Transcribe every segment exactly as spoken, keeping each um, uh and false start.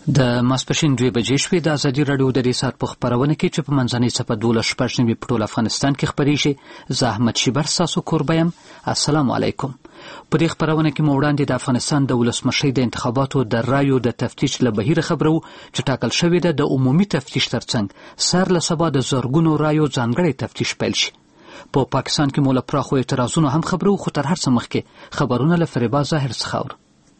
د ماسپښین دوه بجې شوې. د ازادي راډیو د دې ساعت په خپرونه کې چې په منځنۍ څپه دولس شپږ نوي په ټول افغانستان کې خپرېږي، زه احمد شیبر ستاسو کوربه یم. السلام علیکم. په دې خپرونه کې مو وړاندې د افغانستان د ولسمشۍ د انتخاباتو د رایو د تفتیش له بهیره خبرو چې ټاکل شوې ده د عمومي تفتیش ترڅنګ سهار له سبا د زرګونو رایو ځانګړی تفتیش پیل شي. په پا پاکستان کې مو له پراخو اعتراضونو هم خبرو، خو تر هر څه مخکې خبرونه له فریبا ظاهر څخه اورو.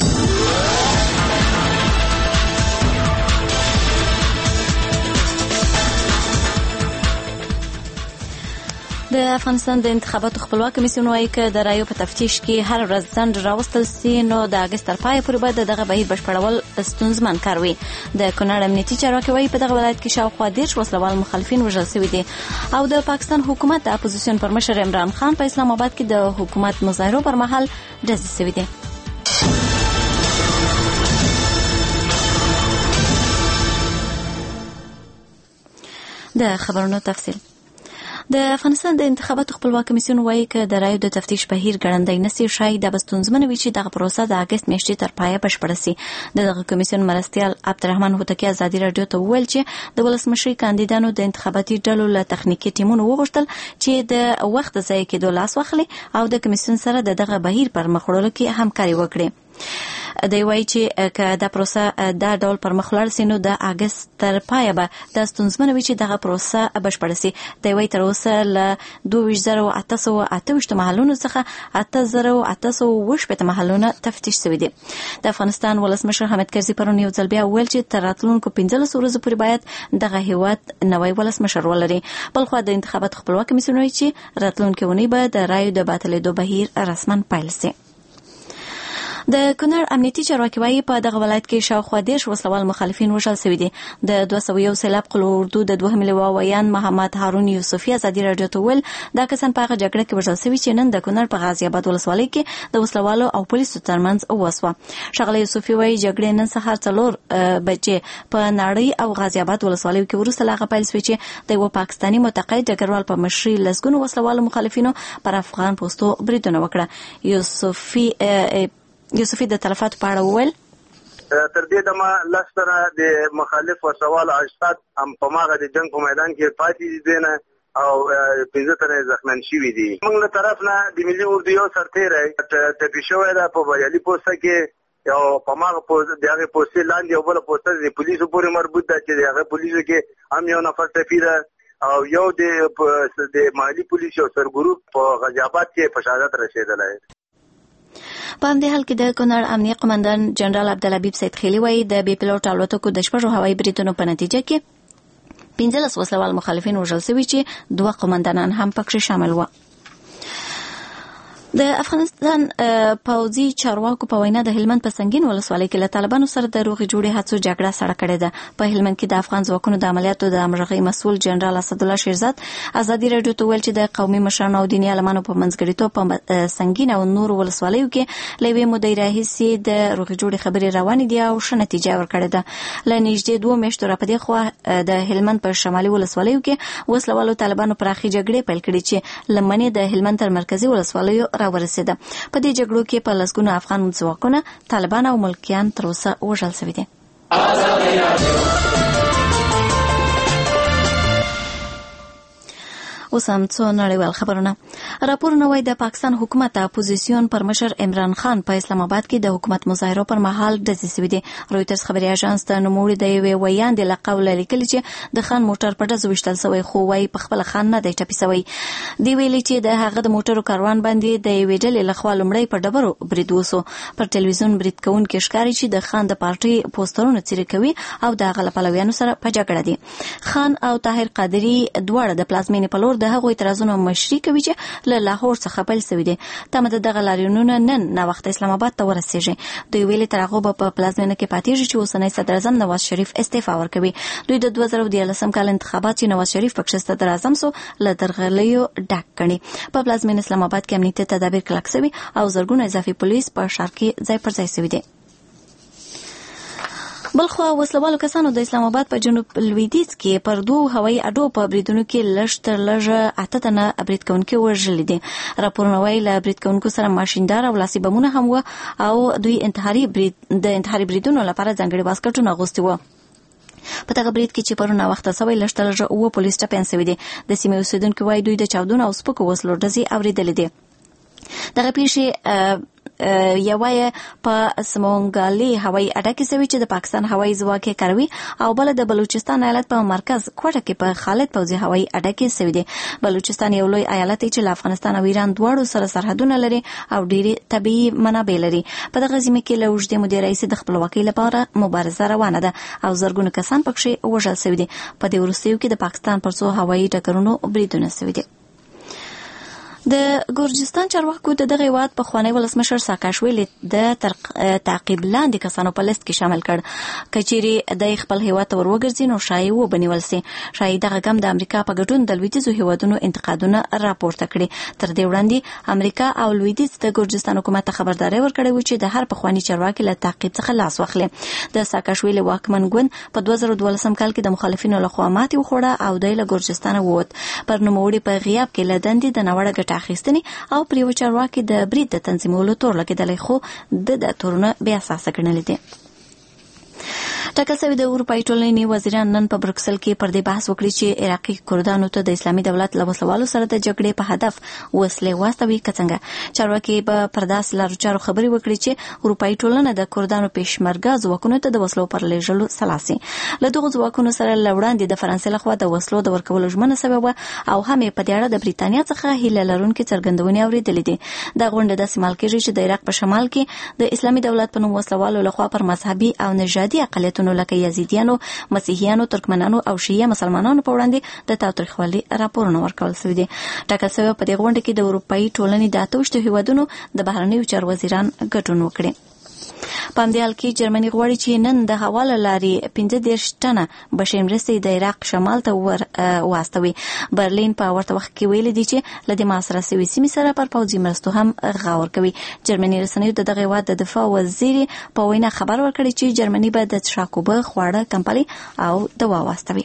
د افغانستان د انتخاباتو خپلواک کمیسیون وايي چې د رایو په تفتیش کې هر ورځ ځنډ راوستل سي، نو د اګست تر پایه پورې به دغه بهیر بشپړول ستونزمن کار وي. د کونړ امنیتي چارواکي وايي په دغه ولایت کې شاوخوا دېرش وسلوال مخالفین وژل شوي دي، او د پاکستان حکومت د اپوزیسیون پر مشر عمران خان په اسلام آباد کې د حکومت مظاهرو پر مهال ډزې شوي دي. د خبرونو تفصیل. د افغانستان د انتخاباتو خپلواک کمیسیون وايي چې د رایو د تفتیش بهیر ګړندی نسی شاید د بستونزمن وي چې دغه پروسه د اګست میاشتې تر پایه بشپړه سي. دغه کمیسیون مرستیال عبدالرحمن هوتکی ازادي رادیو ته وویل چې د ولسمشي کاندیدانو د انتخاباتي ډلو له تخنیکي ټیمونو وغوښتل چې د وخت ضایع کېدو لاس واخلي او د کمیسیون سره د دغه بهیر پر مخ وړلو کې همکاري وکړي. دی وایي چې که دا پروسه دا ډول پر مخ لاړ سي نو د اګست تر پایه به د ستونزمن وي چې دغه پروسه بشپړه سي. دی وایي تر اوسه له دوه ویشت زره اته سوه اته ویشت محلونو څخه اته زره اته سوه اووه شپېته محلونه تفتیش شوي دي. د افغانستان ولسمشر حامد کرزي پرون یو ځل بیا وویل چې تر راتلونکو پنځلسو ورځو پورې باید دغه هیواد نوی ولسمشر ولري. بلخوا د انتخاباتو خپلواک کمیسیون وايي چې راتلونکې اونۍ به د رایو د باطلېدو بهیر رسما پیل سي. د کونړ امنیتي چارواکي وايي په دغه ولایت کې شاوخوا دېرش وسلوال مخالفین وژل شوي دي. د دوه سوه یو سیلاب قلعه اردو د دوهم لواء ویان محمد هارون یوسفي ازادي راډیو ته وویل دا کسان په هغه جګړه کې وژل شوي چې نن د کونړ په غازي آباد ولسوالۍ کې د وسلوالو او پولیسو ترمنځ وسوه. ښاغلی یوسفي وايي جګړې نن سهار څلور بجې په ناړۍ او غازي آباد ولسوالیو کې وروسته له هغه پیل شوې چې د یوه پاکستاني متقاعد ډګروال په مشرۍ لسګونو وسلوالو مخالفینو پر افغان پوستو بریدونه وکړه. یوسفي یوسفي د تلفاتو په اړه وویل تر دې دمه لس تنه د مخالف وسوال اجساد هم په ماغه د جنگ په میدان کې پاتې دي نه او پنځه تنه زخمیان شوي دي. موږ له طرف نه د ملي اردو یو سرتیری ټپي شوی ده په بریالي پوسته کې، او په ماغه د هغې پوستې لاندې یو بله پوسته د پولیسو پورې مربوط ده چې د هغې پولیسو کې هم یو نفر ټپي ده او یو د محلي پولیس یو سرګروپ په غازي آباد کې په شهادت رسېدلی. په همدې حال کې د کونړ امنیه قمندان جنرال عبدالحبیب سید خیلي وايي د بې پیلوټ الوتکو د شپږو هوایي بریدونو په نتیجه کې پنځلس وسلوال مخالفین وژل شوي چې دوه قمندانان هم پکې شامل وو. د افغانستان پوځي چارواکو په وینا د هلمند په سنگین ولسوالۍ کې له طالبانو سره د روغې جوړې هڅو جګړه سره کړې ده. په هلمند کې د افغان ځواکونو د عملیاتو د همغږۍ مسؤل جنرال اسدالله شیرزاد ازادي راډیو ته ویل چې د قومي مشرانو او دیني عالمانو په منځګړیتوب په سنگین او نورو ولسوالیو کې له یوې مودې راهیسې د روغې جوړې خبرې روانې دي او ښه نتیجه ورکړې ده. له نږدې دوه میاشتو راپدې خوا د هلمند په شمالي ولسوالیو کې وسلوالو طالبانو پراخي جګړې پیل کړې چې لمنې د هلمند تر مرکزي ولسوالیو ورسېده. په دې جګړو کې په لسګونو افغان ځواکونه طالبان او ملکیان تر اوسه وژل شوي دي. اوس هم څو نړیوال خبرونه. راپورونه وايي د پاکستان حکومت اپوزیسیون پر مشر عمران خان په اسلام آباد کې د حکومت مظاهرو پر مهال ډزې شوي دي. رویټرز خبري اژانس ته نوموړي د یوې ویاندې له قوله لیکلي چې د خان موټر په ډزو ویشتل شوی، خو وايي په خپله خان نه دی ټپي شوی. دی ویلي چې د هغه د موټرو کاروان باندې د یوې ډلې لخوا لومړی په ډبرو برید وسو. پر ټلویزیون برید کوونکي ښکاري چې د خان د پارټۍ پوسټرونه څیرې کوي او د هغه له پلویانو سره په جګړه دي. خان او طاهر قادري دواړه د پلازمینې په لور د هغو اعتراضونو مشري کوي چې له لاهور څخه پیل شوي دي. تمه ده دغه لاریونونه نن ناوخته اسلام آباد ته ورسیږي. دوی ویلي تر هغو به په پلازمینه کې پاتېږي چې اوسنی صدر اعظم نواز شریف استعفا ورکوي. دوی د دوه زره دیارلسم کال انتخابات چې نواز شریف پکې صدر اعظم سو له درغلیو ډک کړي. په پلازمینه اسلام آباد کې امنیتي تدابیر کلک شوي او زرګونه اضافي پولیس په ښار کې ځای پر ځای شوي دي. بلخو وسلوالو کسانو د اسلام آباد په جنوب لویدیځ کې پر دوه هوایي اډو په بریدونو کې لږ تر لږه اته تنه برید کوونکي وژلي دي. راپورونه وايي له برید کوونکو سره ماشیندار او لاسي بمونه هم و او دوی انتحاري برید د انتحاري بریدونو لپاره ځانګړي واسکټونه اغوستي وو. په دغه برید کې چې پرون وخت سوي لږ تر لږه اوه پولیس ټپیان سوي دي. د سیمې اوسیدونکو وايي دوی د چاودنو او سپکو وسلو ډزې اورېدلې دي. دغه پیښې یوه په سمونګالي هوایي اډه کې سوي چې د پاکستان هوایي ځواک یې کاروي او بل د بلوچستان ایالت په مرکز کوټه کې په خالد پوځي هوایي اډه کې سوي دي. بلوچستان یو لوی ایالت دی چې له افغانستان او ایران دواړو سره سرحدونه لري او ډېری طبیعي منابع لري. په دغه سیمه کې له اوږدې مودې راهیسې د خپلواکۍ لپاره مبارزه روانه ده او زرګونه کسان پکښې وژل سوي دي. په دې وروستیو کې د پاکستان پر څو هوایي ډګرونو بریدونه سوي دي. د ګورجستان چارواکو د دغه هیواد پخوانی ولسمشر ساکاشویلي د تعقیب لاندې کسانو په لیست کې شامل کړ. کچېرې د خپل هیواد ته وروګرځي نو شایي وبنیول سي. شایي دغه ګام د امریکا په ګډون د لویدیځو هیوادونو انتقادونه راپورته کړي. تر دې وړاندې امریکا او لویدیځ د ګورجستان حکومت ته خبرداري ورکړې و چې د هر پخوانی چارواکي له تعقیب څخه لاس واخلي. د ساکاشویلي واکمن ګوند په دوه زره دولسم کال کې د مخالفینو لخوا ماتې وخوړه او د له ګورجستان ووت. پر نوموړي په غیاب کې له دندې د ناوړه ګټه اخیستنې او پر یو چارواکي د برید د تنظیمولو تور لګېدلی خو د د تورونه بې اساسه ګڼلي دي. ټاکل شوی د اروپایي ټولنې وزیران نن په بروکسل کې پر دې بحث وکړي چې عراقي کردانو ته د اسلامي دولت له وسلوالو سره د جګړې په هدف وسلې واستوي که څنګه. چارواکي به پر داسې لارو چارو خبرې وکړي چې اروپایي ټولنه د کردانو پېشمرګه ځواکونو ته د وسلو پر لېږلو سلا سي. له دغو ځواکونو سره له وړاندې د فرانسې لخوا د وسلو د ورکولو ژمنه سوې وه او هم یې په دې اړه د بریتانیا څخه هیله لرونکې څرګندونې اورېدلې دي. دا غونډه داسې مال کېږي چې د عراق په شمال کې د اسلامي دولت په نوم وسلوالو لخوا پر مذهبي او نژادي اقلیتونو لکه یزیدیانو، مسیحیانو، ترکمنانو او شیعه مسلمانانو په وړاندې د تاوتریخوالي راپورونه ورکول شوي دي. ټاکل شوی په دې غونډه کې د اروپایي ټولنې د اته ویشتو هیوادونو د بهرنیو چارو وزیران ګډون وکړي. په همدې حال کې جرمني غواړي چې نن د هوا له لارې پنځه دېرش ټنه بشري مرستې د عراق شمال ته ور واستوي. برلین په ورته وخت کې ویلي دي چې له دې محاصره شوي سیمې سره پر پوځي مرستو هم غور کوي. جرمني رسنیو د دغه هیواد د دفاع وزیر په وینا خبر ورکړی چې جرمني به د څښاک اوبه، خواړه، کمپلې او دوا واستوي.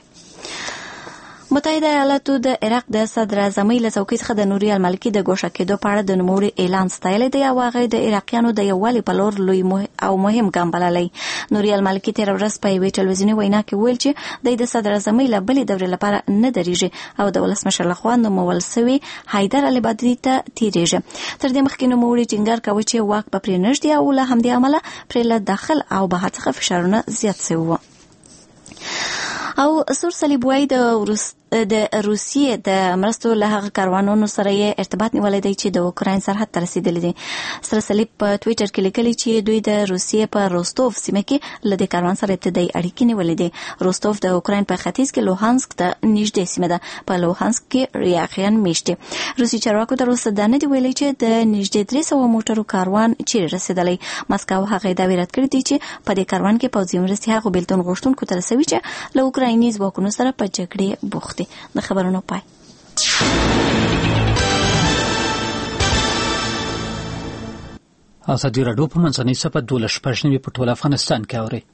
متحده ایالاتو د عراق د صدر اعظمۍ له څوکۍ څخه د نوري المالکي د ګوښه کېدو په اړه د نوموړي اعلان ستایلی دی او هغه د عراقیانو د یووالي په لور لوی او مهم ګام بللی. نوري المالکي تېره ورځ په یوې ټلویزیوني وینا کې ویل چې دی د صدر اعظمۍ له بلې دورې لپاره نه درېږي او د ولسمشر لخوا نومول سوي حیدر العبادي ته تېرېږي. تر دې مخکې نوموړي ټینګار کوي چې واک به پرې نږدي او له همدې امله پرې له داخل او بهر څخه فشارونه زیات سوي وو. او سور صلیب وايي د ورست د روسیې د مرستو له هغه کاروانونو سره یې ارتباط نیولی دی چې د اوکراین سرحد ته رسیدلی دي. سره صلیب په ټویټر کې لیکلي چې دوی د روسیې په روستوف سیمه کې له دې کاروان سره ابتدایي اړیکې نیولې دي. روستوف د اوکراین په ختیځ کې لوهانسک ته نږدې سیمه ده. په لوهانسک کې ریاخیان میشت دي. روسي چارواکو تر اوسه دا نه دي ویلي چې د نږدې درې سوه موټرو کاروان چیرې رسېدلی. مسکو هغه دعوې رد کړې دي چې په دې کاروان کې پوځي مرستې هغو بېلتون غوښتونکو ته رسوي چې له اوکرایني ځواکونو سره په جګړې بوخت دي. د خبرونو پای. ازادي راډیو په منځنۍ سپه دولس شپږ نوي په ټول افغانستان کې اوري.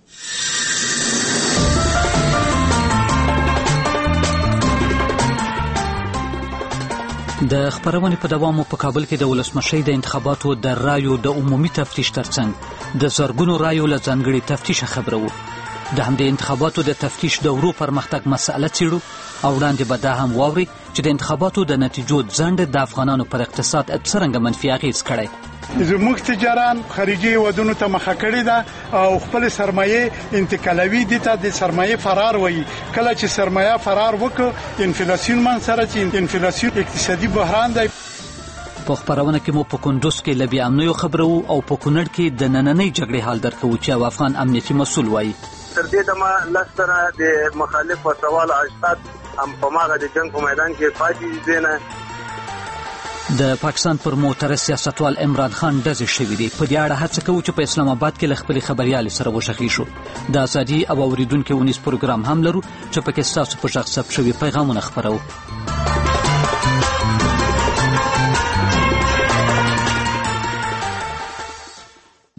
د خبرونې په دوام په کابل کې د ولسمشۍ د انتخاباتو د رایو د عمومي تفتیش ترڅنګ د زرګونو رایو له ځانګړي تفتیش خبره وو. د همدې انتخاباتو د تفتیش دورو پرمختګ مسأله څیړو او وړاندې به دا هم واوري چې د انتخاباتو د نتیجو ځنډ د افغانانو پر اقتصاد څرنګه منفي اغېز کړی. زموږ تجاران خارجي هیوادونو ته مخه کړې ده او خپل سرمایه انتقالوي دي ته د سرمایه فرار وایي. کله چې سرمایه فرار وکړي انفلیسیون من سره چې انفلیسیون اقتصادي بحران دی. په خبرونه کې مو په کندوز کې له بې امنیو خبرو او په کونړ کې د نننۍ جګړې حال درکوو چې یو افغان امنیتي مسؤل وایي. تر دې دمه لس تنه د مخالف وسوال اجساد هم په ماغه د جنگ په میدان کې پاتې دي. نه د پاکستان پر موتر سیاستوال عمران خان ډزې شوي دي. په دې اړه هڅه کوو چې په اسلام آباد کې له خپلې خبریالې سره وشخي شو. د ازادي او اوریدونکو ونیس پروګرام هم لرو چې پکې ستاسو په غږ ثبت شوي پیغامونه خپرو.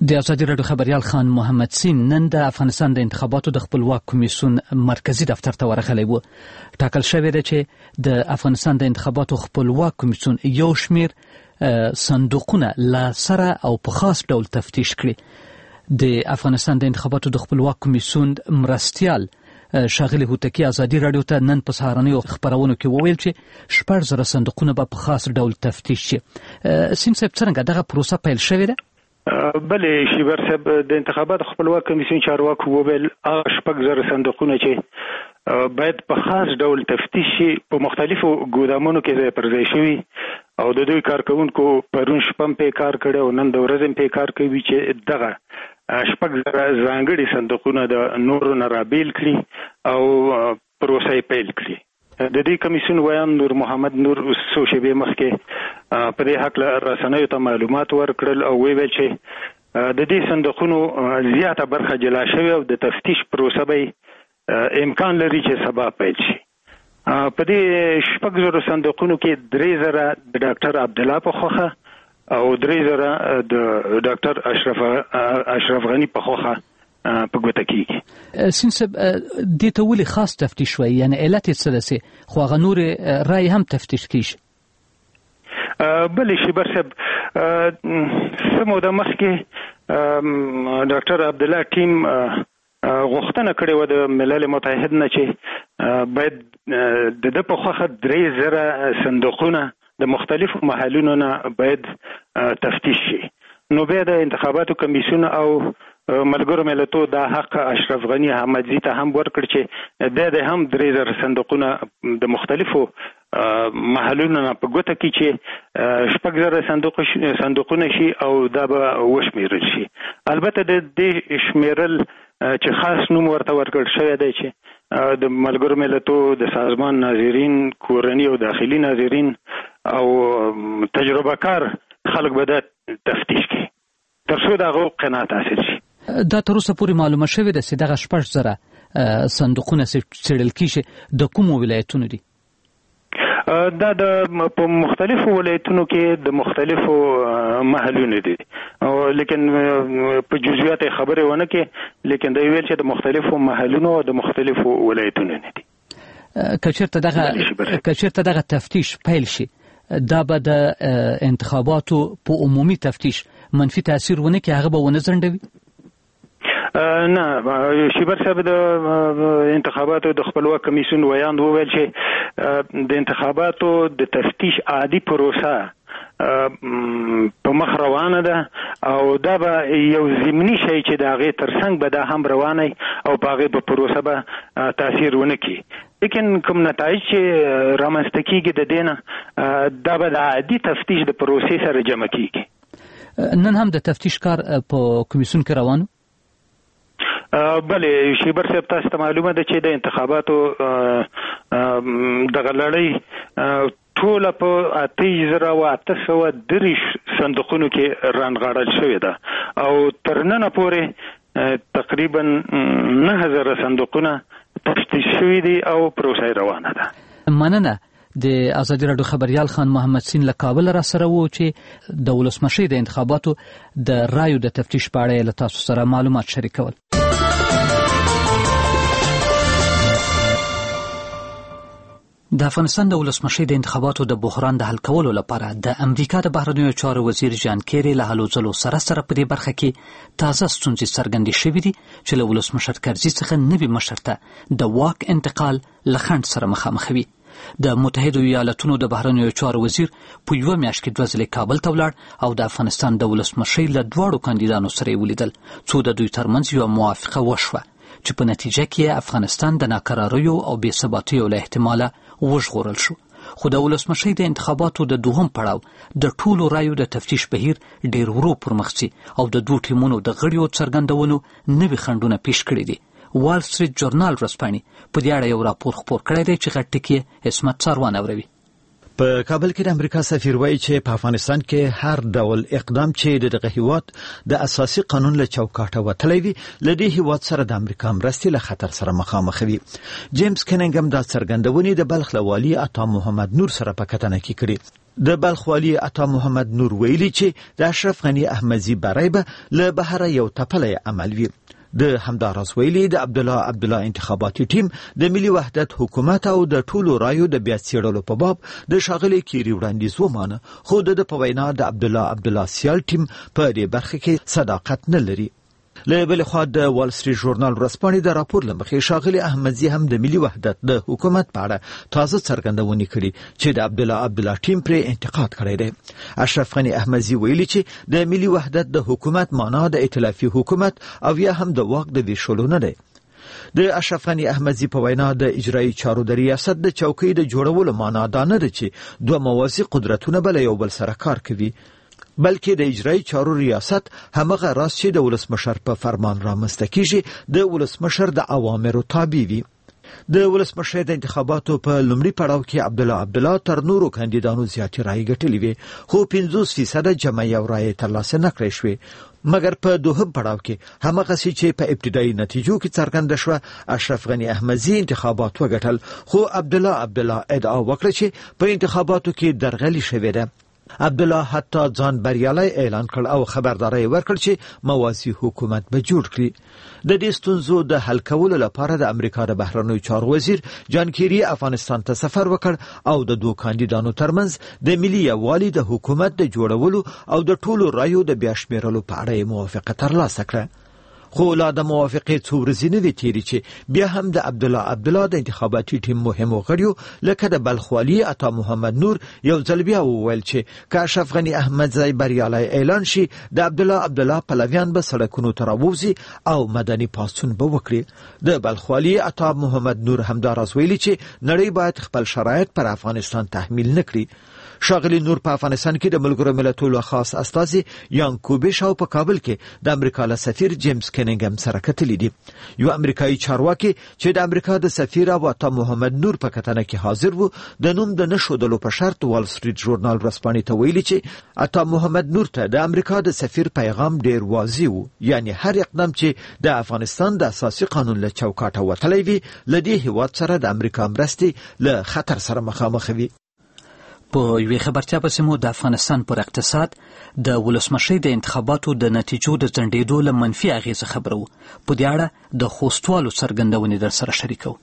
د ازادي راډیو خبريال خان محمد سین نن د افغانستان د انتخاباتو د خپلواک کمیسیون مرکزی دفتر ته ورغلی و. ټاکل شوی دی چې د افغانستان د انتخاباتو خپلواک کمیسیون یو شمیر صندوقونه لا سره او په خاص ډول تفتیش کړي. د افغانستان د انتخاباتو د خپلواک کمیسیون مرستیال شاغلی هوتکی ازادي راډیو ته نن په سهارنیو خبرونو کې وویل چې شپږ زره صندوقونه به په خاص ډول تفتیش شي. سیم صاحب څنګه دغه پروسه پیل شوې ده؟ بلې شیبر صاحب د انتخاباتو خپلواک کمیسیون چارواکو وویل هغه شپږ زره صندوقونه چې باید په خاص ډول تفتیش شي په مختلفو ګودامونو کې ځای پر ځای شوي او د دوی کارکونکو پرون شپه هم پې کار کړی او نن د ورځې هم پې کار کوي چې دغه شپږ زره ځانګړي صندوقونه د نورو نه رابیل کړي او پروسه یې پیل کړي. د دې کمیسیون ویان نور محمد نور څو شېبې مخکې په دې هکله رسنیو ته معلومات ورکړل او ویل چې د دې صندوقونو زیاته برخه جلا شوې او د تفتیش پروسه به امکان لري چې سبا پیل شي. په دې شپږ زره صندوقونو کې درې زره د ډاکټر عبدالله په خوښه او درې زره د ډاکټر اشرف اشرف غنی په خوخه په ګوته کېږي. سینسب دې ته ولې خاص تفتیش وایي؟ یعنی علت یې څه ده خو هغه نور رای هم تفتیش کېږي؟ بلې شیبر صاحب څه موده مخکې ډاکټر عبدالله ټیم غوښتنه کړې وه د ملل متحد نه چې باید د ده په خوښه درې زره صندوقونه د مختلفو محلونو نه باید تفتیش شي. نو بیا د انتخاباتو کمیسیون او ملګرو ملتونو دا حق اشرف غنی احمدزي ته هم ورکړ چې د هم درې زره صندوقونه د مختلفو محلونو نه په ګوته کې چې شپږ زره صندوق صندوقونه شي او دا به وشمیرل شي. البته د دې شمیرل چې خاص نوم ورته ورکړ شوی دی چې د ملګرو ملتونو د سازمان ناظرین کورني او داخلي ناظرین او تجربه کار خلک به دا تفتیش کوي تر څو د هغو قناعت حاصل شي. دا تر اوسه پورې معلومه شوې ده چې دغه شپږ زره صندوقونه څېړل کېږي د کومو ولایتونو دي؟ دا د په مختلفو ولایتونو کې د مختلفو محلونو دي لیکن په جزئیات خبرې ونه کې لیکن دا ویل چې د مختلفو محلونو او د مختلفو ولایتونو نه دي. که چېرته دغه که چېرته دغه تفتیش پیل شي دا به د انتخاباتو په عمومي تفتیش منفي تاثیر ونه کړي هغه به ونه ځنډوي؟ نه شیبر صاحب د انتخاباتو د خپلواک کمیسیون ویان وویل چې د انتخاباتو د تفتیش عادي پروسه په مخ روانه ده او دا به یو ضمني شی چې د هغې تر څنګ به دا هم روانه او په هغې په پروسه به تاثیر ونه کړي. لیکن کوم نتایج چې رامنځته کېږي د دې نه دا به د عادي تفتیش د پروسې سره جمع کېږي. نن هم د تفتیش کار په کمیسیون کې روان و؟ بلې شیبر صاحب تاسو ته معلومه ده چې د انتخاباتو دغه لړۍ ټوله په اته زره او اته سوه دېرش صندوقونو کې رانغاړل شوې ده او تر ننه پورې تقریبا نهه زره صندوقونه تفتیش شوي دي او پروسه روانه ده. مننه. د ازادي راډیو خبريال خان محمد سین له کابل را سره وو چې د ولسمشي د انتخاباتو د رایو د تفتیش په اړه له تاسو سره معلومات شریکول. د افغانستان د ولسمشي د انتخاباتو د بحران د حل کولو لپاره د امریکا د بهرنیو چارو وزیر جان کیری له هلو ځلو سره سره په دې برخه کې تازه ستونزې څرګندې شوې دي چې له ولسمشر کرزي څخه نوي مشر ته د واک انتقال له خنډ سره مخامخ وي. د متحده ایالاتونو د بهرنیو چارو وزیر په یوه میاشت کې دوه ځلې کابل ته ولاړ او د افغانستان د ولسمشي له دواړو کاندیدانو سره یې ولیدل څو د دوی ترمنځ یوه موافقه وشوه چې په نتیجه کې افغانستان د ناکراریو او بې ثباتیو له احتماله وژغورل شو. خو د ولسمشي د انتخاباتو د دوهم پړاو د ټولو رایو د تفتیش بهیر ډیر ورو پرمخ ځي او د دوو ټیمونو د غړیو څرګندولو نوي خنډونه پیش کړي دي. وال سټریټ جورنال ورځپاڼې په دې اړه یو راپور خپور کړی دی چې غټ ټکی عصمت څاروان اوروي. په کابل کې د امریکا سفیر وایي چې په افغانستان کې هر ډول اقدام چې د دغه هیواد د اساسي قانون له چوکاټه وتلی وي له دې هیواد سره د امریکا مرستې له خطر سره مخامخ وي. جیمز کنینګم دا څرګندونې د بلخ له والي عطا محمد نور سره په کتنه کې کړې. د بلخ والي عطا محمد نور ویلي چې د اشرف غنی احمدزي بری به له بهره یو تپلی عمل وي. د همداراز ویلي د عبد الله عبد الله انتخاباتي ټیم د ملي وحدت حکومت او د ټولو رایو د بیا څېړلو په باب د ښاغلي کیري وړاندیز ومانه، خو د په وینا د عبد الله عبد الله سیال ټیم په دې برخه کې صداقت نه لري. له بل خوا د وال سټریټ ژورنال ورځپاڼې د راپور لمخې ښاغلي احمدزي هم د ملي وحدت د حکومت په اړه تازه څرګندونې کړي چې د عبد الله عبد الله ټیم پرې انتقاد کړی دی. اشرف غنی احمدزي ویلي چې د ملي وحدت د حکومت معنا د ائتلافي حکومت او یا هم د واک د ویشلو نه دی. د اشرف غنی احمدزي په وینا د اجرایي چارو د ریاست د چوکۍ د جوړولو معنا دا نه ده چې دوه موازي قدرتونه بل یو بل سره کار کوي، بلکې د اجرایي چارو ریاست همغه راز چې د ولسمشر په فرمان رامنځته کیږي د ولسمشر د اوامرو تابع وي. د ولسمشر د انتخاباتو په لومړي پړاو کې عبد الله عبد الله تر نورو کاندیدانو زیاتې رایې ګټلې وې، خو پنځوس فیصد جمع یو رایې ترلاسه نه کړې شوې. مګر په دوهم پړاو کې همغه چې په ابتدایي نتیجو کې څرګنده شوه اشرف غنی احمدزي انتخابات وګټل، خو عبد الله عبد الله ادعا وکړه چې په انتخاباتو کې درغلي شوې ده. عبد الله حتی ځان بریالی اعلان کړ او خبرداری ورکړ چې موازی حکومت به جوړ کړي. د دې ستونزو د حل کولو لپاره د امریکا د بهرنیو چارو وزیر جان کیری افغانستان ته سفر وکړ او د دوه کاندیدانو ترمنځ د ملي یووالي د حکومت د جوړولو او د ټولو رایو د بیا شمیرلو په اړه موافقه ترلاسه کړه. خو لا د موافقې څو ورځې نه وې تېرې چې بیا هم د عبد الله عبد الله د انتخاباتي ټیم مهمو غړیو لکه د بلخ والي عطا محمد نور یو ځل بیا وویل چې که اشرف غنی احمدزي بریالی اعلان شي د عبد الله عبد الله پلویان به سړکونو ته راووځي او مدني پاڅون به وکړي. د بلخ والي عطا محمد نور همداراز ویلي چې نړۍ باید خپل شرایط پر افغانستان تحمیل نه کړي. ښاغلي نور په افغانستان کې د ملګرو ملتونو خاص استازي یان کوبیش او په کابل کې د امریکا له سفیر جیمز کنینګم سره کتلي دي. یو امریکایي چارواکي چې د امریکا د سفیر عطا محمد نور په کتنه کې حاضر وو د نوم د نښودلو په شرط وال سټریټ ژورنال ورځپاڼې ته ویلي چې عطا محمد نور ته د امریکا د سفیر پیغام ډیر واضح وو، یعنی هر اقدام چې د افغانستان د اساسي قانون له چوکاټه وتلی وي له دې هیواد سره د امریکا مرستې له خطر سره مخامخ وي. په یوې خبرتیا پسې مو د افغانستان پر اقتصاد د ولسمشۍ د انتخاباتو د نتیجو د ځنډېدو له منفي اغېزه خبرو. په دې اړه د خوستوالو څرګندونې در سره شریکو.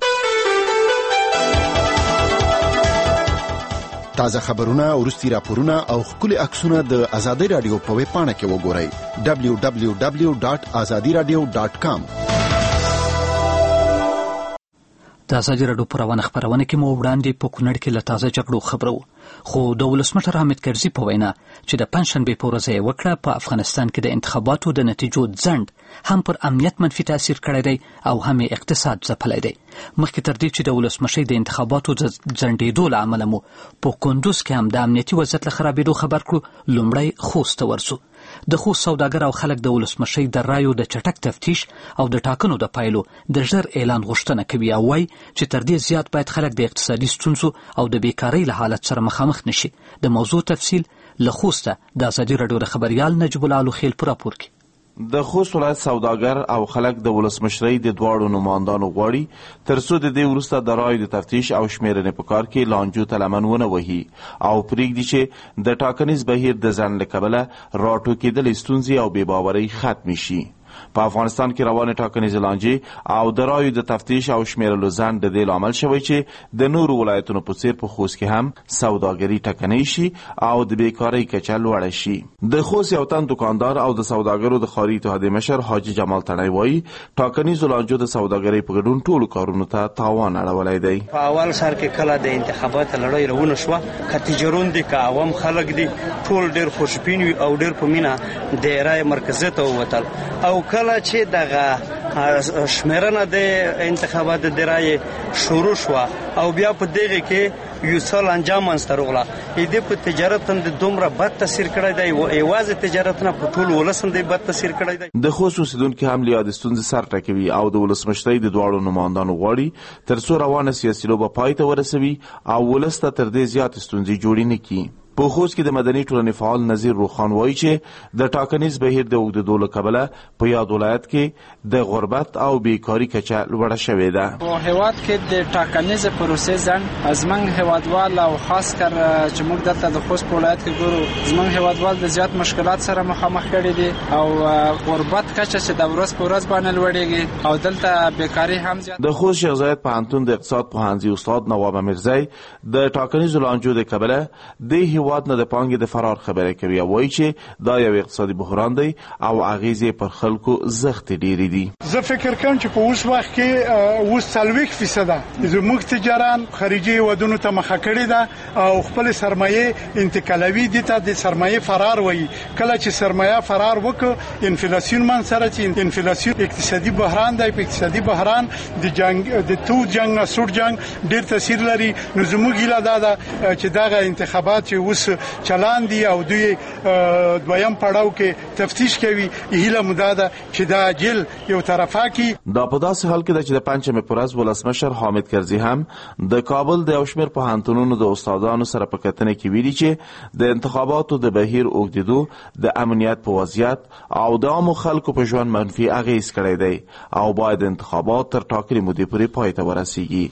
تازه خبرونه، وروستي راپورونه او ښکلي عکسونه د ازادي رادیو په ویب پاڼه کې وګورئ دبلیو دبلیو دبلیو ډاټ ازادي رادیو ډاټ کام. د ازادي راډیو په روانه خپرونه کې مو وړاندې په کونړ کې له تازه جګړو خبرو، خو د ولسمشر حامد کرزي په وینا چې د پنجشنبې په ورځ یې وکړه په افغانستان کې د انتخاباتو د نتیجو ځنډ هم پر امنیت منفي تاثیر کړی دی او هم یې اقتصاد ځپلی دی. مخکې تر دې چې د ولسمشۍ د انتخاباتو د ځنډېدو له امله مو په کندوز کې هم د امنیتي وضعیت له خرابېدو خبر کړو. لومړی خوست ته ورسو. د خوست سوداګر او خلک د ولسمشۍ د رایو د چټک تفتیش او د ټاکنو د پایلو د ژر اعلان غوښتنه کوي او وایي چې تر دې زیات باید خلک د اقتصادي ستونزو او د بیکارۍ له حالت سره مخامخ نشي. د موضوع تفصیل له خوسته د ازادي راډیو د خبريال نجیب الله لوخیل پر راپور کې. د خوست ولایت سوداګر او خلک د ولسمشرۍ د دواړو نمایندانو غواړي ترڅو د دې وروسته د رایو د تفتیش او شمیرنې په کار کې لانجو ته لمن ونه وهي او پرېږدي چې د ټاکنیز بهیر د ځنډ له کبله راټوکېدلې ستونزې او بېباورۍ ختمې شي. په افغانستان کې روانې ټاکنیزې لانجې او د رایو د تفتیش او شمیرلو ځنډ د دې لامل شوی چې د نورو ولایتونو په څیر په خوست کې هم سوداګري ټکنۍ شي او د بیکارۍ کچه لوړه شي. د خوست یو تن دکاندار او د سوداګرو د ښاري اتحادیې مشر حاجي جمال تڼۍ وایي ټاکنیزو لانجو د سوداګرۍ په ګډون ټولو کارونو ته تاوان اړولی دی. په اول سر کې کله د انتخاباتو لړۍ روانه شوه، که تجرون دي که عوام خلک دي ټول ډېر خوشبین وي او ډېر په مینه د رایې مرکزي ته ووتل او کله چې دغه شمیرنه د انتخاباتو د رایې شروع شوه او بیا په دغه کې یو څه انجام منځته راغله. دې په تجارت هم د دومره بد تاثیر کړی دی، یوازې تجارت نه په ټول ولس هم د بد تاثیر کړی دی. د خوست اوسېدونکي هم له یادې ستونزې سر ټکوي او د ولسمشرۍ د دواړو نمایندانو غواړي تر څو روانه سیاسي لوبه پای ته ورسوي او ولس ته تر دې زیاتې ستونزې جوړې نه کړي. په خوست کې د مدني ټولنې فعال نظیر روخان وایي چې د ټاکنیز بهیر د اوږدېدو له کبله په یاد ولایت کې د غربت او بیکاري کچه لوړه شوې ده. په هېواد کې د ټاکنیز پروسې ځنډ زموږ هېوادوال او خاص کر چې موږ دلته د خوست په ولایت کې ګورو زموږ هېوادوال د زیات مشکلات سره مخامخ کړي دي او غربت کچه چې د ورځ په ورځ باندې لوړېږي او دلته بیکاري هم زیات. د خوست شیخ زاید پوهنتون د اقتصاد پوهنځي استاد نواب امیرزی د ټاکنیزو لانجو د کبله د هیواد نه د پانګې د فرار خبره کوي او وایي چې دا یو اقتصادي بحران دی او اغیزې پر خلکو زخت ډېرې دي. زه فکر کوم چې په اوس وخت کې اوس څلوېښت فیصده زموږ تجاران خارجي هیوادونو ته مخه کړې ده او خپل سرمایه انتقالوي دي ته د سرمایه فرار وایي. کله چې سرمایه فرار وکړي انفلیسیون من سره چې انفلیسیون اقتصادي بحران دی. په اقتصادي بحران د جنگ د تو جنگ نه سور جنگ ډېر تاثیر لري. نو زموږ هیله دا ده چې دغه انتخابات چې اوس چلان دي او دوی دویم پړاو کې تفتیش کوي هیله مودا ده چې دا جل یو طرفه کې. دا په داسې حال کې ده چې د پنځمې پر ورځ ولسمشر حامد کرزي هم د کابل د یو شمېر پوهنتونونو د استادانو سره په کتنه کې ویلي چې د انتخاباتو د بهیر اوږدېدو د امنیت په وضعیت او د عامو خلکو په ژوند منفي اغېز کړی دی او باید انتخابات تر ټاکلې مودې پورې پای ته ورسیږي.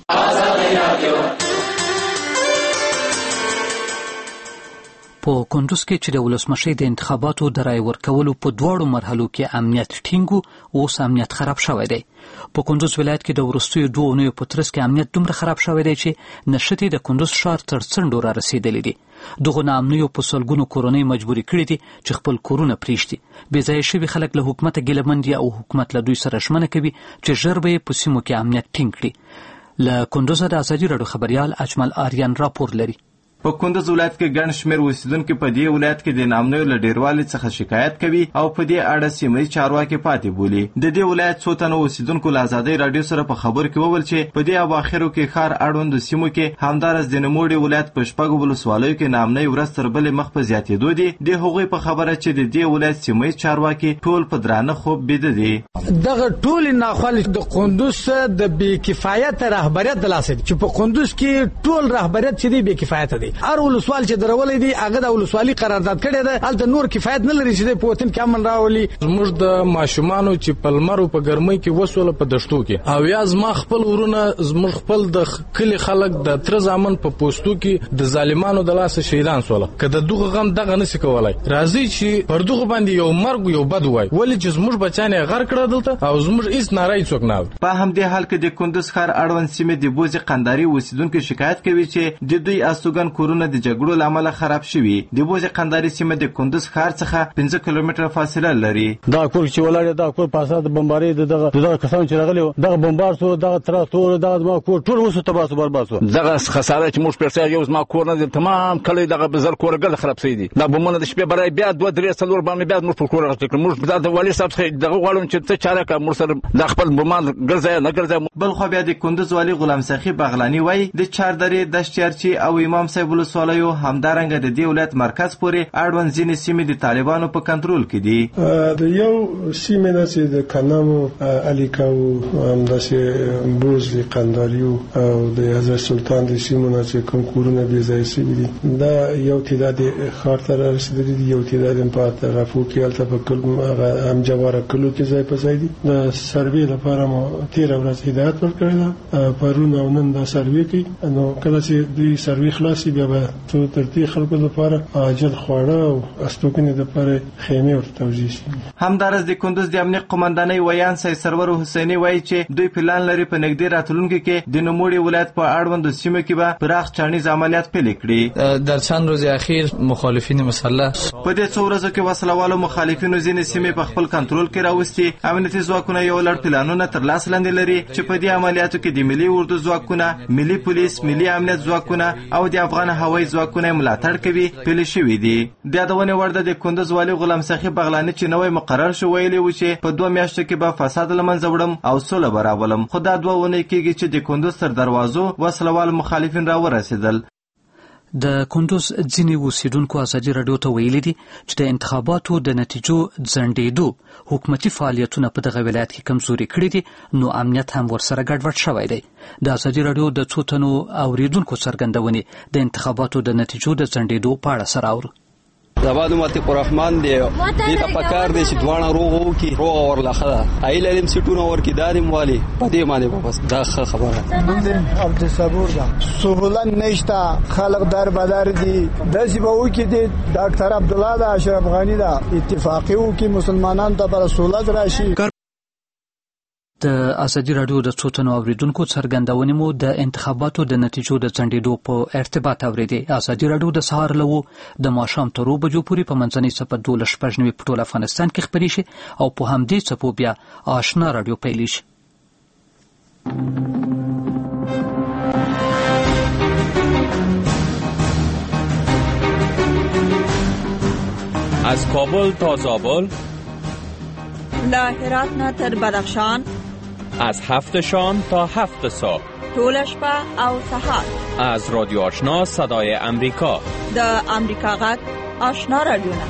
په کندوز کې چې د ولسمشۍ د انتخاباتو د رای ورکولو په دواړو مرحلو کې امنیت ټینګ اوس امنیت خراب شوی دی. په کندوز ولایت کې د وروستیو دوه اونیو په ترڅ کې امنیت دومره خراب شوی دی چې نښتې د کندوز ښار تر څنډو را رسېدلې دي. دغو ناامنیو په سلګونو کورنۍ مجبورې کړي دي چې خپل کورونه پرېږدي. بېځایه شوي خلک له حکومته ګیله دي او حکومت له دوی سره ژمنه کوي چې ژر به یې په سیمو کې امنیت ټینګ کړي. له کندوزه د ازادي راډیو خبریال اجمل آریان راپور لري. په کندوز ولایت کې ګڼ شمېر اوسېدونکي په دې ولایت کې د ناامنیو له ډېروالي څخه شکایت کوي او په دې اړه سیمه ییز چارواکي پاتې بولي. د دې ولایت څو تنه اوسېدونکو له ازادۍ راډیو سره په خبرو کې وویل چې په دې اواخرو کې ښار اړوندو سیمو کې همداراز د نوموړي ولایت په شپږو ولسوالیو کې ناامنۍ ورځ تر بلې مخ په زیاتېدو دي. د هغوی په خبره چې د دې ولایت سیمه ییز چارواکي ټول په درانه خوب بیده دي. دغه ټولې ناخوالې د کندوز د بې کفایته رهبریت د لاسه دي چې په کندوز کې ټول رهبریت چې دی بې کفایته دی. هر ولسوال چې درولې دي هغه د ولسوالي قرارداد کړی ده هلته نور کفایت نه لري چې په وطن کې امن راولي. زموږ د ماشومانو چې په لمر او په ګرمۍ کې وسوله په دشتو کې او یا زما خپل ورونه زموږ خپل د کلي خلک د تر زامن په پوسټو کې د ظالمانو د لاسه شهیدان سوله. که د دغه غم دغه نسی کولای راځي چې پر دغه باندې یو مرګ یو بد وای ولې چې زموږ بچان یې غر کړه دلته او زموږ هیڅ نارای څوک نه. په همدې حال کې د کندوز ښار اړوند سیمې د بوزي قنداري اوسېدونکو شکایت کوي چې د دوی استوګن کورونه د جګړو له امله خراب شوي. د بوزي قنداري سیمه د کندوز ښار څخه پنځه کیلومتره فاصله لري. دا کور چې ولاړ دا کور په اساس د بمبارۍ دغه دغه کسان چې راغلي دغه بمبار سو دغه تراکتور دغه کور ټول وسو تباسو برباد سو. دغه خساره چې موږ پرسه یو زما کور نه تمام کله دغه بزر کور ګل خراب شوی دي. دا بمونه د شپې برای بیا دوه درې څلور باندې بیا موږ په کور راځو موږ د والي صاحب څخه دغه غواړم چې څه چاره کوم موږ سره د خپل بمان ګرځي نه ګرځي. بل خو بیا د کندوز والي غلام سخی بغلانی وای د چاردرې دشتیارچی او امام صاحب ولسوالیو همدارنګه د دې ولایت مرکز پورې اړوند ځینې سیمې د طالبانو په کنټرول کې دي. د یو سیمې نه چې د کنامو الیکاو همداسې بوز قنداریو او د حضرت سلطان د سیمو نه چې کوم کورونه بې ځایه شوي دي دا یو تعداد ښار ته رارسېدلي دي یو تعداد په طرفو کې هلته په همجواره کلو کې ځای په ځای دي. د سروې لپاره مو تېره ورځ هدایت ورکړی ده پرون او نن دا سروې کوي. نو کله چې دوی سروې خلاصي بیا به څو تر دې خلکو لپاره عاجل خواړه او استوګنې لپاره خیمې ورته توزیع شي. همدارس د کندوز د امنیت قومندانۍ ویان سید سرور حسیني وایي چې دوی پلان لري په نږدې راتلونکي کې د نوموړي ولایت په اړوندو سیمو کې به پراخ چاڼیز عملیات پیل کړي. در چند روز اخیر مخالفین مسلح په دې څو ورځو کې وسلوالو مخالفینو ځینې سیمې په خپل کنټرول کې راوستي. امنیتي ځواکونه یو لړ پلانونه تر لاس لاندې لري چې په دې عملیاتو کې د ملي اردو ځواکونه ملي پولیس ملي امنیت ځواکونه او د افغان هوایي ځواکونه ملاتړ کوي پیل شوي دي. د یادونې وړ ده د کندوز والي غلام سخی بغلانی چې نوی مقرر شو ویلي و چې په دوه میاشتو کې به فساد له منځه وړم او سوله به راولم. خو دا دوه اونۍ کېږي چې د کندوز تر دروازو وسلوال مخالفین راورسېدل. د کندوز ځینې اوسیدونکو ازادي راډیو ته ویلي دي چې د انتخاباتو د نتیجو ځنډېدو حکومتي فعالیتونه په دغه ولایت کې کمزوري کړي دي، نو امنیت هم ورسره ګډوډ شوی دی. د ازادي راډیو د څو تنو اوریدونکو څرګندونې د انتخاباتو د نتیجو د ځنډېدو په اړه سره اورو. زبادو ماتي الرحمن دی دې ته پکار دی چې دوانه روغ وو کی روغ ورلخه ایل علم سټونه ورکی دادم والی پدې باندې بس دا خبره عبد الصبور دا سهولت نشتا خلق در بدر دي داسې به وو کې دی ډاکټر عبد الله دا اشرف غنی دا اتفاقی وو کې مسلمانان ته پر سہولت راشي. د ازادي راډیو د څو تنو اوریدونکو څرګندونې مو د انتخاباتو د نتیجو د ځنډېدو په ارتباط اورېدې. ازادي راډیو د سهار له د ماښام تر اوو بجو پورې په منځنۍ څپه دولس شپږ نوي په ټول افغانستان کې خپرې شي او په همدې څپو بیا آشنا راډیو پیلې شي. از کابل تا زابل، له هرات نه تر بدخشان، از هفت شام تا هفت صبح، طول شپه او سحر، از رادیو آشنا صدای امریکا، د امریکا غږ آشنا رادیو.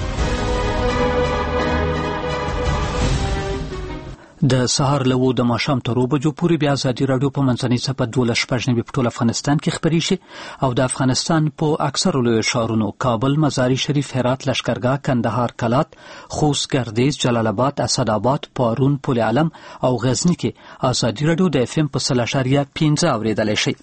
د سهار له د ماښام تر اوو بجو پورې بیا ازادي راډیو په منځنۍ څپه دولس شپږ نوي په ټول افغانستان کې خپرې شي او د افغانستان په اکثرو لویو ښارونو کابل، مزاري شریف، هرات، لشکرګاه، کندهار، کلات، خوست، ګردیز، جلال آباد، اسداباد، پارون، پل علم او غزني کې ازادي راډیو د اف ام په سل اشاریه پنځه اورېدلی شي.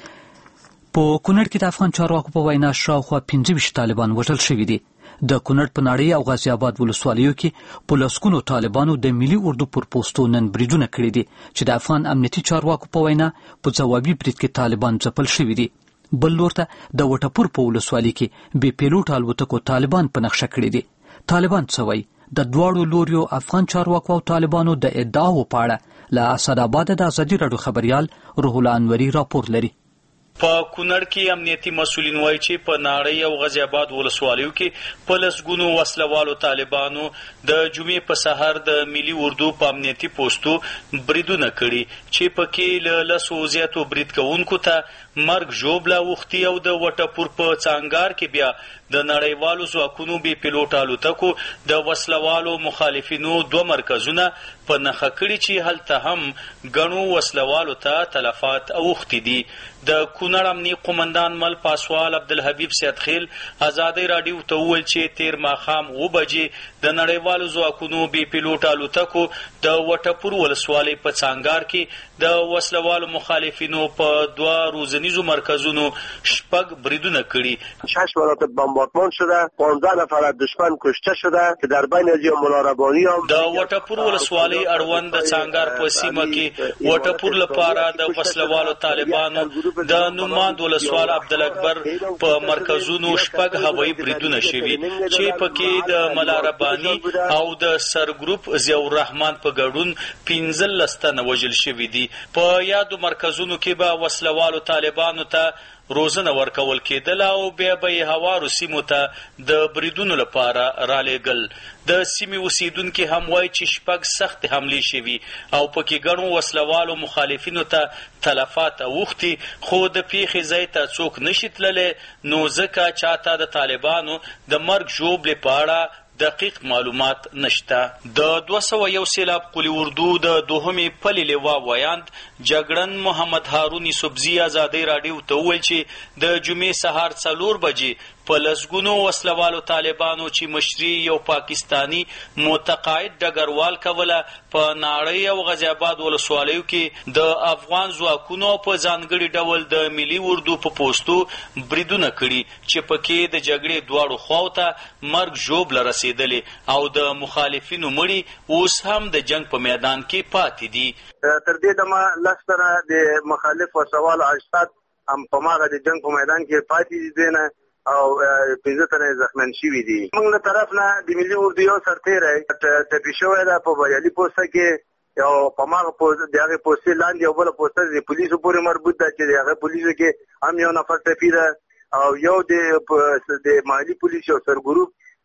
په کونړ کې د افغان چارواکو په وینا شاوخوا پنځه ویشت طالبان وژل شوي دي. د کونړ په ناړۍ او غازي آباد ولسوالیو کې په لسګونو طالبانو د ملي اردو پر پوستو نن بریدونه کړي دي چې د افغان امنیتي چارواکو په وینا په ځوابي برید کې طالبان ځپل شوي دي. بل لور ته د وټپور په ولسوالۍ کې بې پیلوټ الوتکو طالبان په نقشه کړي دي. طالبان څه وایي؟ د دواړو لوریو افغان چارواکو او طالبانو د ادعاو په اړه له اسداباد د ازادي راډیو خبريال روح الله انوري راپور لري. په کونړ کې امنیتي مسولین وایي چې په ناړۍ او غازي آباد ولسوالیو کې په لسګونو وسلوالو طالبانو د جمعې په سحر د ملي اردو په امنیتي پوسټو بریدونه کړي چې پکې له لسو زیاتو برید کوونکو ته مرګ ژوبله اوښتي او د وټپور په څانګار کې بیا د نړیوالو ځواکونو بې پیلوټ الوتکو د وسلوالو مخالفینو دوه مرکزونه په نښه کړي چې هلته هم ګڼو وسلوالو ته تلفات اوښتي دي. د کونړ امني قومندان مل پاسوال عبدالحبیب سیدخیل ازادي راډیو ته وویل چې تیر ماښام اوه بجې د نړیوالو ځواکونو بې پیلوټ الوتکو د وټپور ولسوالۍ په څانګار کې د وسلوالو مخالفینو په دوه روزنیزو مرکزونو شپږ بریدونه کړي. شش مراتب بمباردمان شده، پانزده نفر از دشمن کشته شده که در بین از ملا ربانی هم د وټپور ولسوالۍ اړوند د څانګار په سیمه کې وټپور لپاره د وسلوالو طالبانو د نوماند ولسوال عبدالاکبر په مرکزونو شپږ هوایي بریدونه شوي چې پکې د ملا ربانی او د سر ګروپ ضیاء الرحمن په ګډون پنځلس تنه وژل شوي دي. په یادو مرکزونو کې به وسلوالو طالبانو ته روزنه ورکول کېدل او بیا به یې هوارو سیمو ته د بریدونو لپاره رالېږل. د سیمې اوسیدونکي هم وایي چې شپږ سختې حملې شوي او پکې ګڼو وسلوالو مخالفینو ته تلفات اوښتي، خو د پیښې ځای ته څوک نشي تللی، نو ځکه چاته د طالبانو د مرګ ژوبلې په اړه دقیق معلومات نشته. د دوه سوه یو سیلاب قلی اردو د دوهمې پلې لیوا ویاند جګړن محمد هارون یوسفزي ازادي راډیو ته وویل چې د جمعې سهار څلور بجې په لسګونو وسلوالو طالبانو چې مشري یو پاکستانی متقاعد ډګروال کوله په ناړۍ او غازي آباد ولسوالیو کې د افغان ځواکونو په ځانګړي ډول د ملي اردو په پوستو بریدونه کړي چې پکې د جګړې دواړو خواو ته مرګ ژوبله رسېدلې او د مخالفینو مړي اوس هم د جنگ په میدان کې پاتې دي. تر دې دمه لس تنه د مخالف وسوالو اجساد هم په ماغه د جنگ په میدان کې پاتې دي نه او پنځه تنه زخمن شوي دي. موږ له طرف نه د ملي اردو یو سرتیری ټپي شوی ده په بریالي پوسته کې او په ماغه د هغې پوستې لاندې یو بله پوسته د پولیسو پورې مربوط ده چې د هغې پولیسو کې هم یو نفر ټپي ده او یو د محلي پولیس یو سرګروپ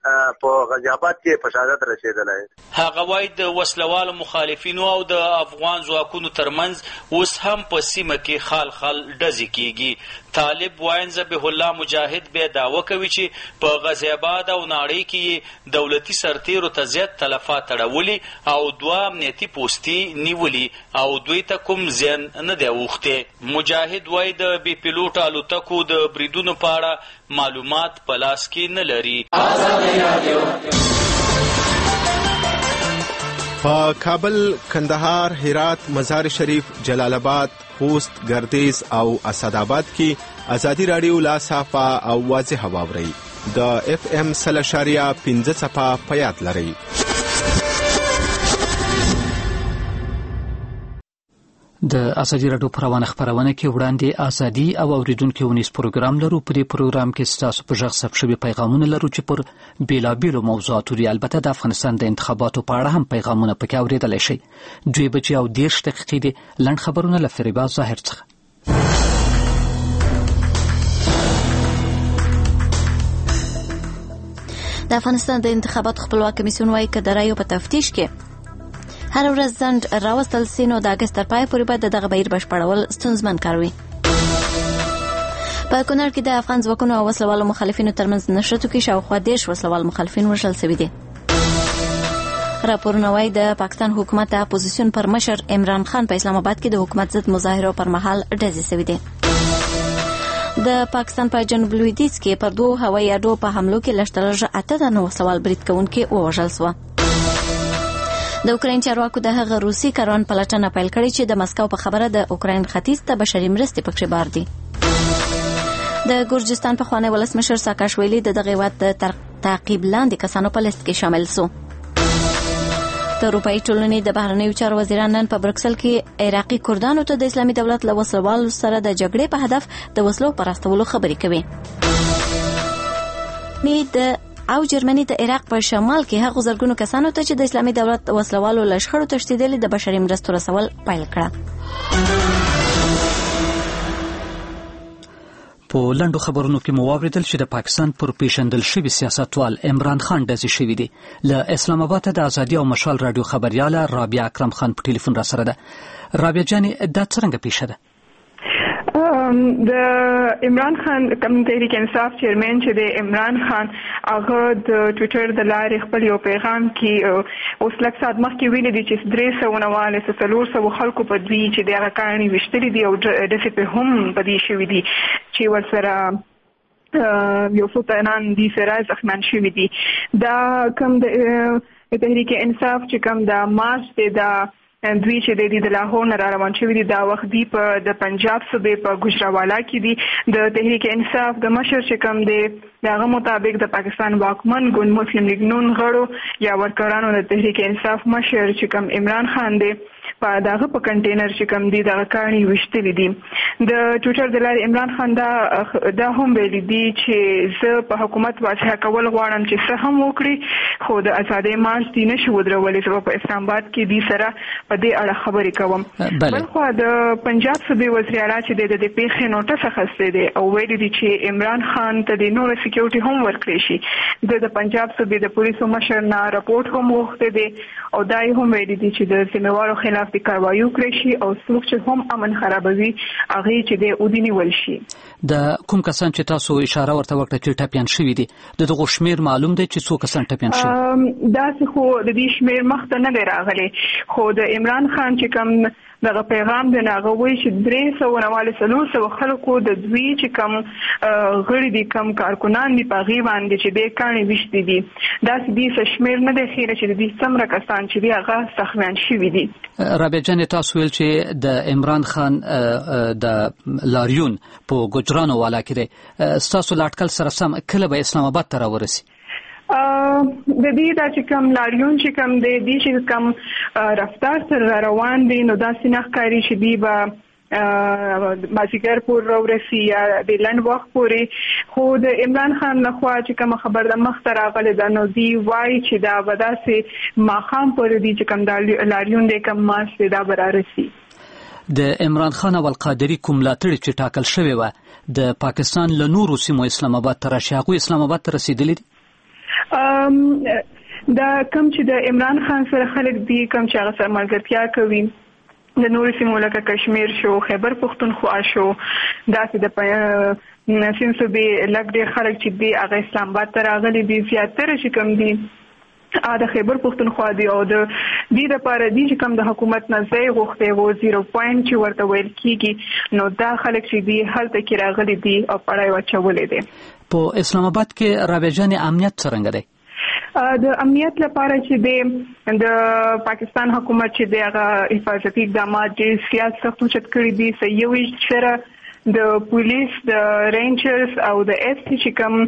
په غازی آباد کې په شهادت رسیدلی. هغه وایي د وسلوالو مخالفینو او د افغان ځواکونو ترمنځ اوس هم په سیمه کې خال خال ډزې کیږي. طالب واین ذبیح الله مجاهد بیا دعوه کوي چې په غازی آباد او ناړۍ کې دولتي سرتیرو ته زیات تلفات اړولي او دوه امنیتي پوستې نیولي او دوی ته کوم زیان نه دی اوښتی. مجاهد وايي د بې پیلوټ الوتکو د بریدونو په اړه معلومات په لاس کې نه لري. په کابل، کندهار، هرات، مزار شریف، جلال آباد، خوست، گردیز او اسداباد کې ازادي رادیو لا صافه او واضحه واوري. د اف ام سل اشاریه پنځه صفه په یاد لري. د ازادي رادیو په روانه خبرونه کې وړاندې ازادي او اوریدونکو ونیس پروګرام لرو. په دې پروګرام کې ستاسو په ژغ ثبت شوي پیغامونه لرو چې پر بیلابیلو موضوعاتو دي. البته د افغانستان د انتخاباتو په اړه هم پیغامونه پکې اورېدلی شئ. دوی بجې او دېرش دقیقې دي. لنډ خبرونه له فریبا ظاهر څخه. د افغانستان د انتخاباتو خپلواک کمیسیون وايي که د رایو په تفتیش کې هر ورځ ځنډ راوستل سي نو د اګست تر پای پورې به دغه بهیر بشپړول ستونزمن کار وي. په کونړ کې د افغان ځواکونو او وسلوالو مخالفینو ترمنځ نښتو کې شاوخوا دېرش وسلوال مخالفین وژل شوي دي. راپورونه وايي د پاکستان حکومت د اپوزیسیون پر مشر عمران خان په اسلام آباد کې د حکومت ضد مظاهرو پر مهال ډزې شوي دي. د پاکستان په جنوب لویدیځ کې پر دوه هوایي اډو په حملو کې لږ تر لږه اته تنه وسلوال برید کوونکي ووژل شوه. د اوکراین چارواکو د هغه روسي کاروان پلټنه پیل کړې چې د مسکو په خبره د اوکراین ختیځ ته بشري مرستې پکې بار دي. د ګورجستان پخوانی ولسمشر ساکاشویلي د دغه هیواد د تعقیب لاندې کسانو په لیست کې شامل شو. د اروپایي ټولنې د بهرنیو چارو وزیران نن په برکسل کې عراقي کردانو ته د اسلامي دولت له وسلوالو سره د جګړې په هدف د وسلو پر راستولو خبرې کوي. د او جرمني د عراق په شمال کې هغه زرګونو کسانو ته چې د اسلامي دولت وسلوالو لشخړو تشدیدلي د بشري مرستو رسول پیل کړه. په لنډو خبرونو کې مو واوریدل چې د پاکستان پر پیژندل شوي سیاستوال عمران خان ډزې شوي دي. له اسلام آباد د ازادي او مشال رادیو خبرياله رابعه اکرم خان په ټلیفون را سره ده. رابعه جانې دا څنګه پیښه ده؟ د عمران خان کوم تحریک انصاف چیرمن چې د عمران خان هغه د ټوئیټر د لارې خپل یو پیغام کې اوس لږ ساعت مخکې ویلي دي چې درې سوه نواله څلور سوه خلکو په دوی چې دغه کاڼي ویشتلي دي او داسې په هم په دې شوي دي چې ورسره یو څو تنان دي سره زخمیان شوي دي. دا کوم د تحریک انصاف چې کوم د مارچ دی دا دوی چې د لاهور نه را روان شوي دي دا وخت دی په د پنجاب صوبې په ګوجراوالا کې دي. د تحریک انصاف د مشر چې کوم دی دغه مطابق د پاکستان واکمن ګوند مسلم لیگ نون غړو یا ورکرانو د تحریک انصاف مشر چې کوم عمران خان دی په دغه په کنټینر چې کوم دی دغه کاڼي ویشتلي دي. د ټوئیټر د لارې عمران خان دا دا هم ویلي دي چې زه په حکومت واضح کول غواړم چې څه هم وکړي خو د ازادۍ مارچ دی نشي ودرولې. زه په اسلام آباد کې دی سره په دې اړه خبرې کوم. بلخو د پنجاب صوبې وزیر اعلی چې د دې پیښې نوټس اخیستی دی او ویلي دي چې عمران خان ته د نور سکیورټي هم ورکړی شي. د پنجاب صوبې د پولیسو مشر نه راپورټ هم وغوښتی دی او دا یې هم ویلي دي چې د ذمهوارو خلاف د کاروایي وکړی شي او څوک چې هم امن خرابوي هغې چې د ودینیول شي. د کوم کسان چې تاسو اشاره ورته وکړه چې ټپیان شوي دي د دغو شمیر معلوم دی چې څو کسان ټپیان شوي؟ داسې خو د دې شمیر مخته نه دی راغلی خو د عمران خان چې کوم دغه پیغام دی هغه وایي چې درې سوه نواله څلور سوه خلکو د دوی چې کوم غړي دي کوم کارکنان دي په هغې باندې چې دی کاڼي ویشتي دي. داسې دې څه شمیر نه دی ښیلی چې د دې څومره کسان چې دي هغه زخمیان شوي دي. رابعه جانې تاسو ویل چې د عمران خان د لاریون په ګجرانو والا کې دی ستاسو له اټکل سره سم کله به اسلام آباد ته راورسي؟ د دې دا چې کوم لاریون چې کوم دی دی چې کوم رفتار سره روان دی نو داسې نه ښکاري چې دی به مازدیګر پورې راورسي یا د لنډ وخت پورې. خو د عمران خان لخوا چې کومه خبر د مخته راغلې ده نو دی وایي چې دا به داسې ماښام پورې دی چې کوم دا لاریون دی کوم مارچ دی دا به رارسي. د عمران خان او القادري کوم ملاتړي چې ټاکل شوی و د پاکستان له نورو سیمو اسلام آباد ته راشي هغوی اسلام آباد ته رسیدلي دي؟ دا کم چې د عمران خان سره خلک دي کم چې هغه سره ملګرتیا کوي د نورو سیمو لکه کشمیر شو خیبر پختونخوا شو داسې د سیند صوبې لږ ډېر خلک چې دي هغه اسلام آباد ته راغلي دي زیاتره چې کوم دي د خیبر پختونخوا دي او د دې دپاره دي چې کوم د حکومت نه ځای غوښتی و زیرو پوینټ چې ورته ویل کېږي نو دا خلک چې دي هلته کې راغلي دي او پړی واچولی دی. په اسلام آباد کې رابعه جانې امنیت څرنګه دی؟ د امنیت لپاره چې د د پاکستان حکومت چې د هغه حفاظتي اقدامات ډېر زیات سخت اوچت کړي دي سه یوویشت سره د پولیس د رینجرز او د ایس ټي چې کوم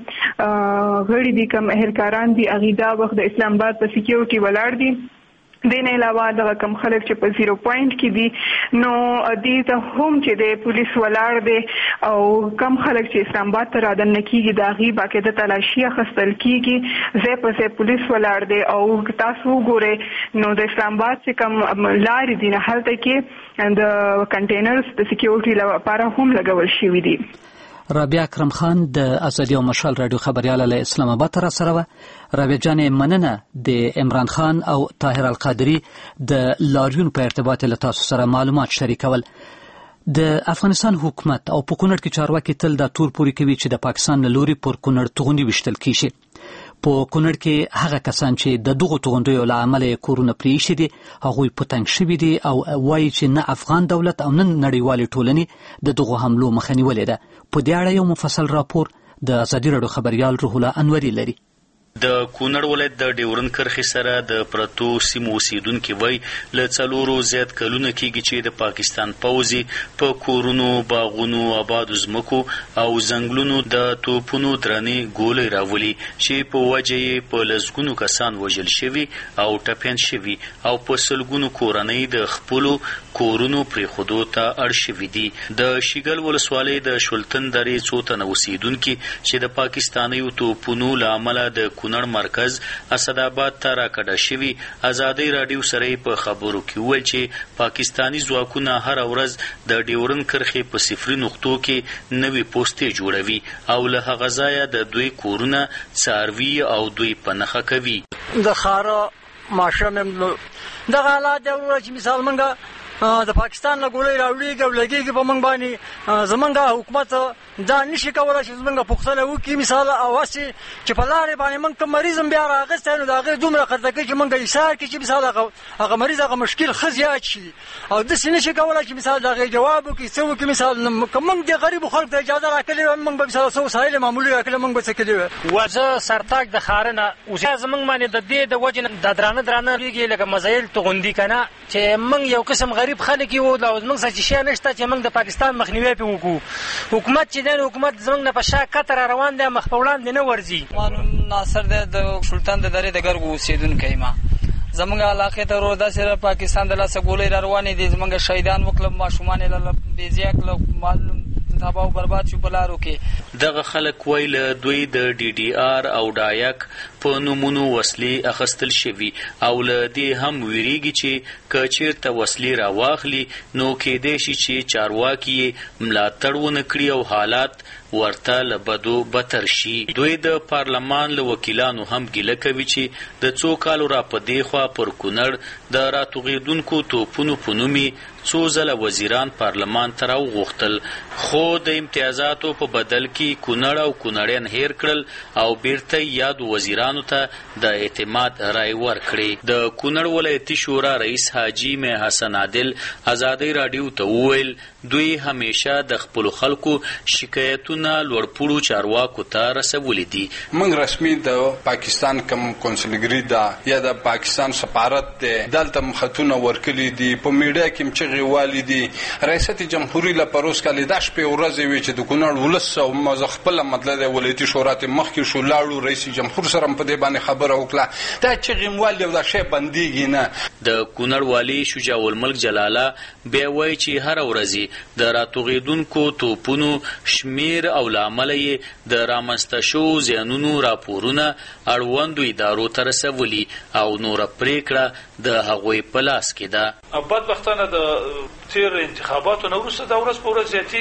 غړي دي کوم اهلکاران دي هغوی دا وخت د اسلام آباد په سیکیورټي ولاړ دي. دې نه علاوه دغه کم خلک چې په زیرو پوینټ کې دي نو دې ته هم چې د پولیس ولاړ دی او کم خلک چې اسلام آباد ته رادننه کېږي د هغې باقاعده تلاشي اخیستل کېږي ځای په ځای پولیس ولاړ دی او تاسو وګورئ نو د اسلام آباد چې کوم لارې دي نه هلته کې د کنټینرز د سیکیورټي لپاره هم لګول شوي دي. رابعه اکرم خان د ازادي او مشال رادیو خبرياله له اسلام آباد را سره و. رابعه جانې مننه د عمران خان او طاهر القادری د لاریون په ارتباط له تاسو سره معلومات شریکول. د افغانستان حکومت او په کونړ کې چارواکي تل دا تور پوري کوي چې د پاکستان له لوري پر کونړ توغندي وشتل کیږي. په کونړ کې هغه کسان چې د دغو توغندیو له امله کورونه پریښي دي هغوی په تنګ شوي دي او وایي چې نه افغان دولت او نه نړیوالې ټولنې د دغو حملو مخه نیولې ده. په دې اړه یو مفصل راپور د ازادي راډیو خبريال روح الله انوري لري. د کونړ ولایت د ډیورن کرښې سره د پرتو سیمو اوسیدونکي وایي له څلورو زیات کلونه کېږي چې د پاکستان پوځي په کورونو باغونو آبادو ځمکو او ځنګلونو د توپونو درنې ګولۍ راولي چې په وجه یې په لسګونو کسان وژل شوي او ټپیان شوي او په سلګونو کورنۍ د خپلو کورونو پرېښودو ته اړ شوي دي. د شیګل ولسوالۍ د شولتن درې څو تنه اوسیدونکي چې د پاکستانیو توپونو له امله د کونړ مرکز اسداباد ته راکډه شوي ازادي راډیو سره په خبرو کې وویل چې پاکستانی ځواکونه هر ورځ د ډیورن کرښې په صفري نقطو کې نوي پوستې جوړوي او له هغه ځایه د دوی کورونه څاروي او دوی په نښه کوي. د خاره ماشوم دغه حالات دی چې مثال منګه د پاکستان له ګولۍ راوړېږي او لګېږي په موږ باندې زمونږ حکومت دا نشي کولی چې زمونږ پوښتنه وکړي مثال او هسې چې په لارې باندې موږ کوم مریض هم بیا راغستی نو د هغې دومره خرڅه کوي چې موږ ایسار کړي چې مثال هغه هغه مریض هغه مشکل ښه زیات شي او داسې نشي کولی چې مثال د هغې جواب وکړي څه وکړي مثال که موږ د غریبو خلکو ته اجازه راکړې وای موږ به مثال څه وسایل معمولي راکړې موږ به څه کړي وای. زه سرتاک د ښاره نه زموږ باندې د دې د وجې نه د درانه درانه کېږي لکه مزایل توغندي که نه چې موږ یو قسم غریب خلک یو او زموږ سره چې شی نشته چې موږ د پاکستان مخنیوی پرې وکړو. حکومت چې دی حکومت زموږ نه په شا کته را روان دی مخ په وړاندې نه ورځي. ما نوم ناصر دی د سلطان د درې د ګرګو اوسېدونکی یم. زموږ علاقې ته ورو داسې پاکستان د لاسه ګولۍ را روانې دي زموږ شهیدان وکړل ماشومان یې له بېځایه کړل معلوم تباه او برباد شو په لارو کې. دغه خلک وایي له دوی د ډي ډي آر او ډایک په نومونو وسلې اخیستل شوي او له دې هم ویریږي چې که چېرته وسلې راواخلي نو کیدای شي چې چارواکي یې ملاتړ ونه کړي او حالات ورته له بدو بتر شي. دوی د پارلمان له وکیلانو هم ګیله کوي چې د څو کالو را په دې خوا پر کونړ د راتوغېدونکو توپونو په نوم څو ځله وزیران پارلمان ته راوغوښتل خو د امتیازاتو په بدل کې کونړ او کونړیان هیر کړل او بیرته یادو وزیرانو ته د اعتماد رای ورکړي. د کونړ ولایتي شورا رئیس حاجي مې حسن عادل ازادي راډیو ته وویل دوی همیشه د خپلو خلکو شکایتونه لوړپوړو چارواکو ته رسولي دي. موږ رسمي د پاکستان کوم کنسولګري ده یا د پاکستان سفارت ده دلته مخطونه ورکلي دي په میډیا کې چغې والي دي. ریاست جمهوریت له پروس کالي د شپې ورځې وي چې د کونړ ولس او مزه خپل مطلب د ولایتي شورا ته مخکې شو لاړو رئیس جمهور سره په دې باندې خبره وکړه دا چغې والي او دا شی بنديږي نه. د کونړ والی شجاع الملک جلاله بیا وایي چې هر ورځ د راتوغېدونکو توپونو شمیر او لامل یې د رامنځته شوو زیانونو راپورونه اړوندو ادارو ته رسولي او نوره پرېکړه د هغوی په لاس کې ده. بدبختانه د تیر انتخاباتو نه وروسته دا ورځ په ورځ زیاتېږي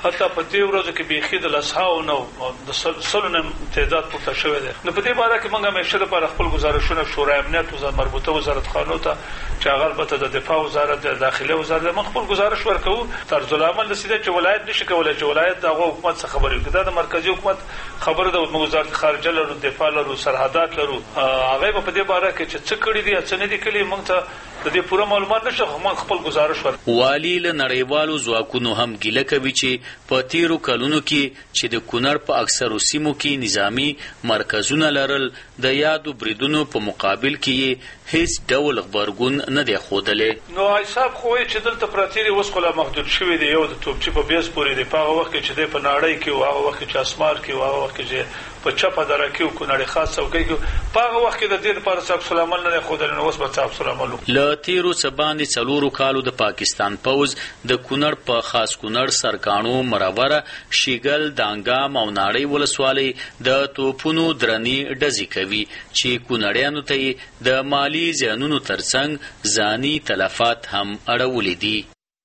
حتی په دې ورځو کې بیخي د لسهاو نو د سلو نه تعداد پورته شوی دی. نو په دې باره کې موږ همیشه لپاره خپل گزارشونه شورای امنیت او مربوطه وزارت خانو ته چې هغه البته د دفاع وزارت د داخله وزارت موږ خپل گزارش ورکوو. طرز العمل د سیده چې ولایت نشي کولای چې ولایت دغه حکومت څخه خبرې وکړي. دا د مرکزی حکومت خبره د وزارت خارجه لرو، دفاع لرو، سرحدات لرو. هغه په دې باره کې چې څه کړي دي څه نه دي کړي موږ ته د دې پوره معلومات نشو. موږ خپل گزارش ورکوو. والی له نړیوالو ځواکونو هم ګیله کوي چې په تیرو کلونو کې چې د کونړ په اکثرو سیمو کې نظامی مرکزونه لرل د یادو بریدونو په مقابل کې هیڅ ډول غبرګون نه دی ښودلی. نو حساب خو وایي چې دلته پراتې دي اوس خو لا محدود شوي دي. یو د توپچي په بیس پورې دی. په هغه وخت کې چې دی په ناړۍ کې و، هغه وخت کې چې اسمار کې و، هغه وخت کې چې په چپه دره کې و، کونړ خاص څوکۍ کې، په هغه وخت کې د دې لپاره څه عکس العمل نه دی ښودلی. نو اوس به څه عکس العمل وکړو. له تیرو څه باندې څلورو کالو د پاکستان پوځ د کونړ په خاص کونړ، سرکاڼو، مروره، شیګل، دانګام او ناړۍ ولسوالۍ د توپونو درنې ډزې کوي چې کونړیانو ته د مالی زیانونو ترڅنګ ځاني تلفات هم اړولي دي.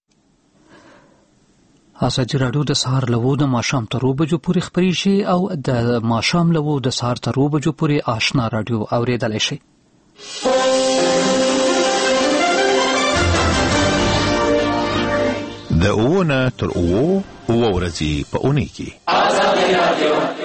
ازادي راډیو د سهار له اوو د ماښام تر اوو بجو پورې خپرې شي او د ماښام له اوو د سهار تر اوو بجو پورې آشنا راډیو اورېدلی شي. د اوو نه تر اوو اووه ورځې په اونۍ کې ازادي راډیو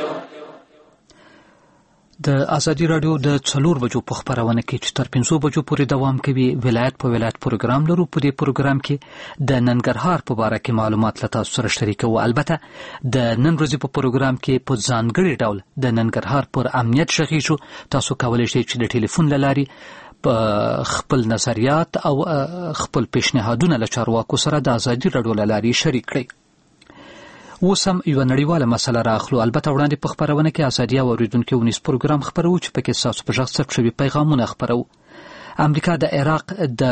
د ازادي راډیو د څلور بجو په خبرونه کې چې تر پنځو بجو پورې دوام کوي ولایت په ولایت پروګرام لرو. په دې پروګرام کې د ننګرهار په اړه کې معلومات له تاسو سره شریکو. البته د نن ورځې په پروګرام کې په ځانګړي ډول د ننګرهار پر امنیت شغیږو. تاسو کولی شئ چې د ټلیفون له لارې خپل نظریات او خپل پیشنهادونه له چارواکو سره د ازادي راډیو له لارې شریک کړئ. اوس هم یوه نړیواله مسله راخلو. البته وړاندې په خپرونه کې ازادي او اورېدونکو ونیس پروګرام خپرو چې پکې ستاسو په غږ ثبت شوي پیغامونه خپرو. امریکا د عراق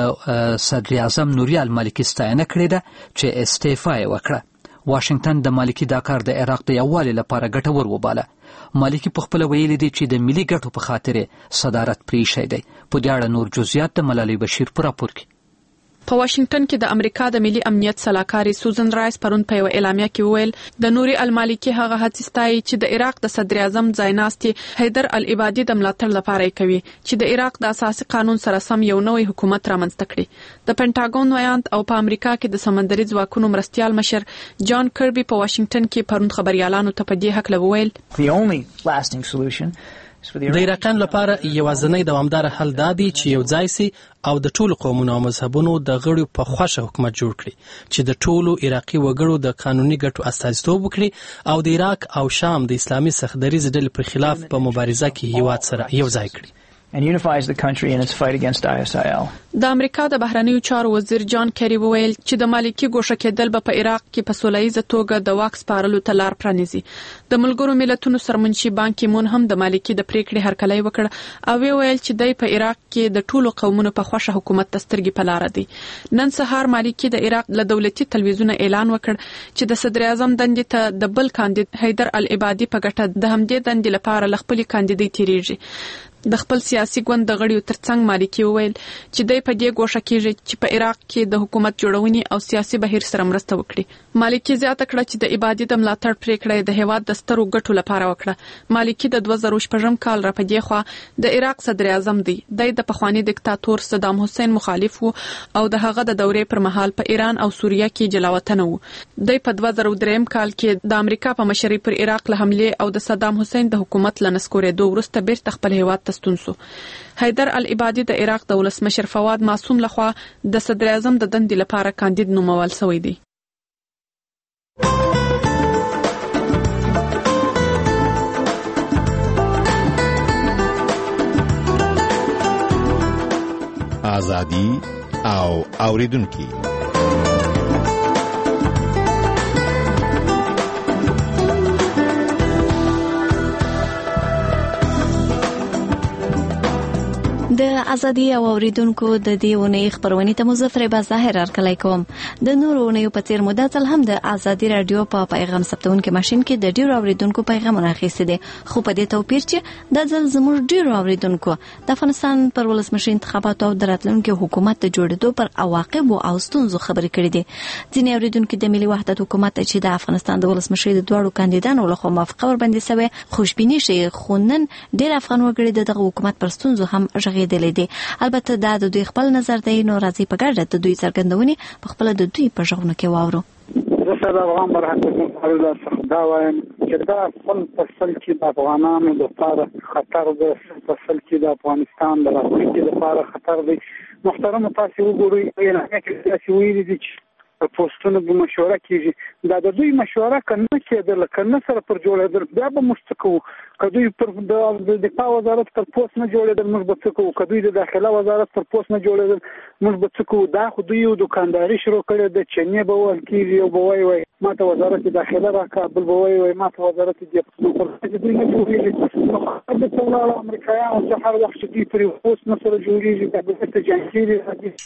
د صدر اعظم نوري المالکي ستاینه کړې ده چې استعفا یې وکړه. واشنگټن د مالکي دا کار د عراق د یووالي لپاره ګټور وباله. مالکي په خپله ویلي دي چې د ملي ګټو په خاطر صدارت پرېښی دی. په دې اړه نور جزئیات د ملالۍ بشیر په راپور کې. په واشنگټن کې د امریکا د ملي امنیت سلاکاري سوزن رایس پرون په یو اعلامیه کې وویل د نوري المالکي هغه هڅې ستایي چې د عراق د صدر اعظم ځایناستي حیدر العبادي د ملاتړ لپاره کوي چې د عراق د اساسي قانون سره سم یو نوی حکومت رامنځته کړي. د پینټاګون ویاند او په امریکا کې د سمندري ځواکونو مرستیال مشر جان کربي په واشنگټن کې پرون خبريالانو ته په دې حق لویل The only lasting solution د عراقیانو لپاره یوازینی دوامدار حل دا دی چې یو ځای سي او د ټولو قومونو او مذهبونو د غړو په خوښه حکومت جوړ کړي چې د ټولو عراقي وګړو د قانوني ګټو استازیتوب وکړي او د عراق او شام د اسلامي سختدریز ډلې پر خلاف په مبارزه کې هیواد سره یو ځای کړي. and unifies the country in its fight against I S I L. د امریکا د بهرنیو چارو وزیر جان کری وویل چې د مالکي ګوښه کېدل به په عراق کې په سولهییزه توګه د واک سپارلو ته لار پرانیزي. د ملګرو ملتونو سرمنشي بان کی مون هم د مالکي د پریکړې هرکلی وکړ او ویل چې د په عراق کې د ټولو قومونو په خوښه حکومت تسترګي په لار دی. نن سهار مالکي د عراق له دولتي تلویزیون اعلان وکړ چې د صدر اعظم دندې ته د بل کاندید حیدر العبادي په ګټه د همدې دندې لپاره لخپلي کاندیدي تیریږي. د خپل سیاسي ګوند د غړیو ترڅنګ مالکي وویل چې د په دې ګوښه کېږي چې په عراق کې د حکومت جوړونې او سیاسي بهیر سره مرسته وکړي. مالکي زیاته کړه چې د عبادي د ملاتړ پریکړه د هیواد د سترو ګټو لپاره وکړه. مالکي د دوه زره شپږم کال را پدې خو د عراق صدر اعظم دی. د پخوانی دیکتاتور صدام حسین مخالف وو او د هغه د دورې پر مهال په ایران او سوریه کې جلاوطن وو. د په دوه زره دریم کال کې د امریکا په مشرۍ پر عراق له حمله او د صدام حسین د حکومت لنسکورېدو وروسته بیرته خپل هیواد ستونسو. حیدر العبادي د عراق د ولسمشر فواد معصوم لخوا د صدر اعظم د دندې لپاره کاندید نومول شوی دی. ازادي او اوریدونکي د ازادي او اوریدونکو د دې ونې خبرونې ته مظفر به ظاهر ارکلای کوم. د نورو ونې په څیر مدتل هم د ازادي رادیو په پیغام ثبتونکو ماشين کې د ډیرو اوریدونکو پیغامونه اخیستي دي، خو په دې توپیر چې د ځل زموږ ډیرو اوریدونکو د افغانستان پر ولسمشر انتخاباتو او د راتلونکي حکومت د جوړېدو پر عواقب او ستونزو خبرې کړې دي. ځینې اوریدونکو د ملي وحدت حکومت چې د افغانستان د ولسمشر د دوړو کاندیدانو لخوا موافقه ورباندې سوې خوشبیني شي، خو نن ډیر افغان وګړي دغه حکومت پر ستونزو هم غږېدلې دي. البته دا د دوی خپل نظر دی، نو راځي په ګډه د دوی څرګندونې په خپل د دوی په ژغورنه کې واورو. زه سره افغان برحقیقت الله څخه دا وایم چې دا خپل فصل کې د افغانانو لپاره خطر دی، فصل کې د افغانستان د راتلونکي لپاره خطر دی. محترم تاسو وګورئ نه کې تاسو ویلي دي چې پوسټونه به مشوره کیږي، دا د دوی مشوره کنه کېدل کنه سره پر جوړېدل بیا به مستقو کدوې پر د دفاع وزارت پر پوسټ نه جوړېدل موږ به څه کوو، کدوې د داخله وزارت پر پوسټ نه جوړېدل موږ به څه کوو. دا خو دوی یو دکانداري شروع کړې ده، چنې به ویل کېږي او به وایي وایي ما ته وزارت داخله راکړه، بل به وایي وایي ما ته وزارت دفاع دوی نه پوهېږي. نو خبر د ټول امریکایانو څخه هر وخت چې دوی پر پوسټ نه سره جوړېږي دا به څه جنګېږي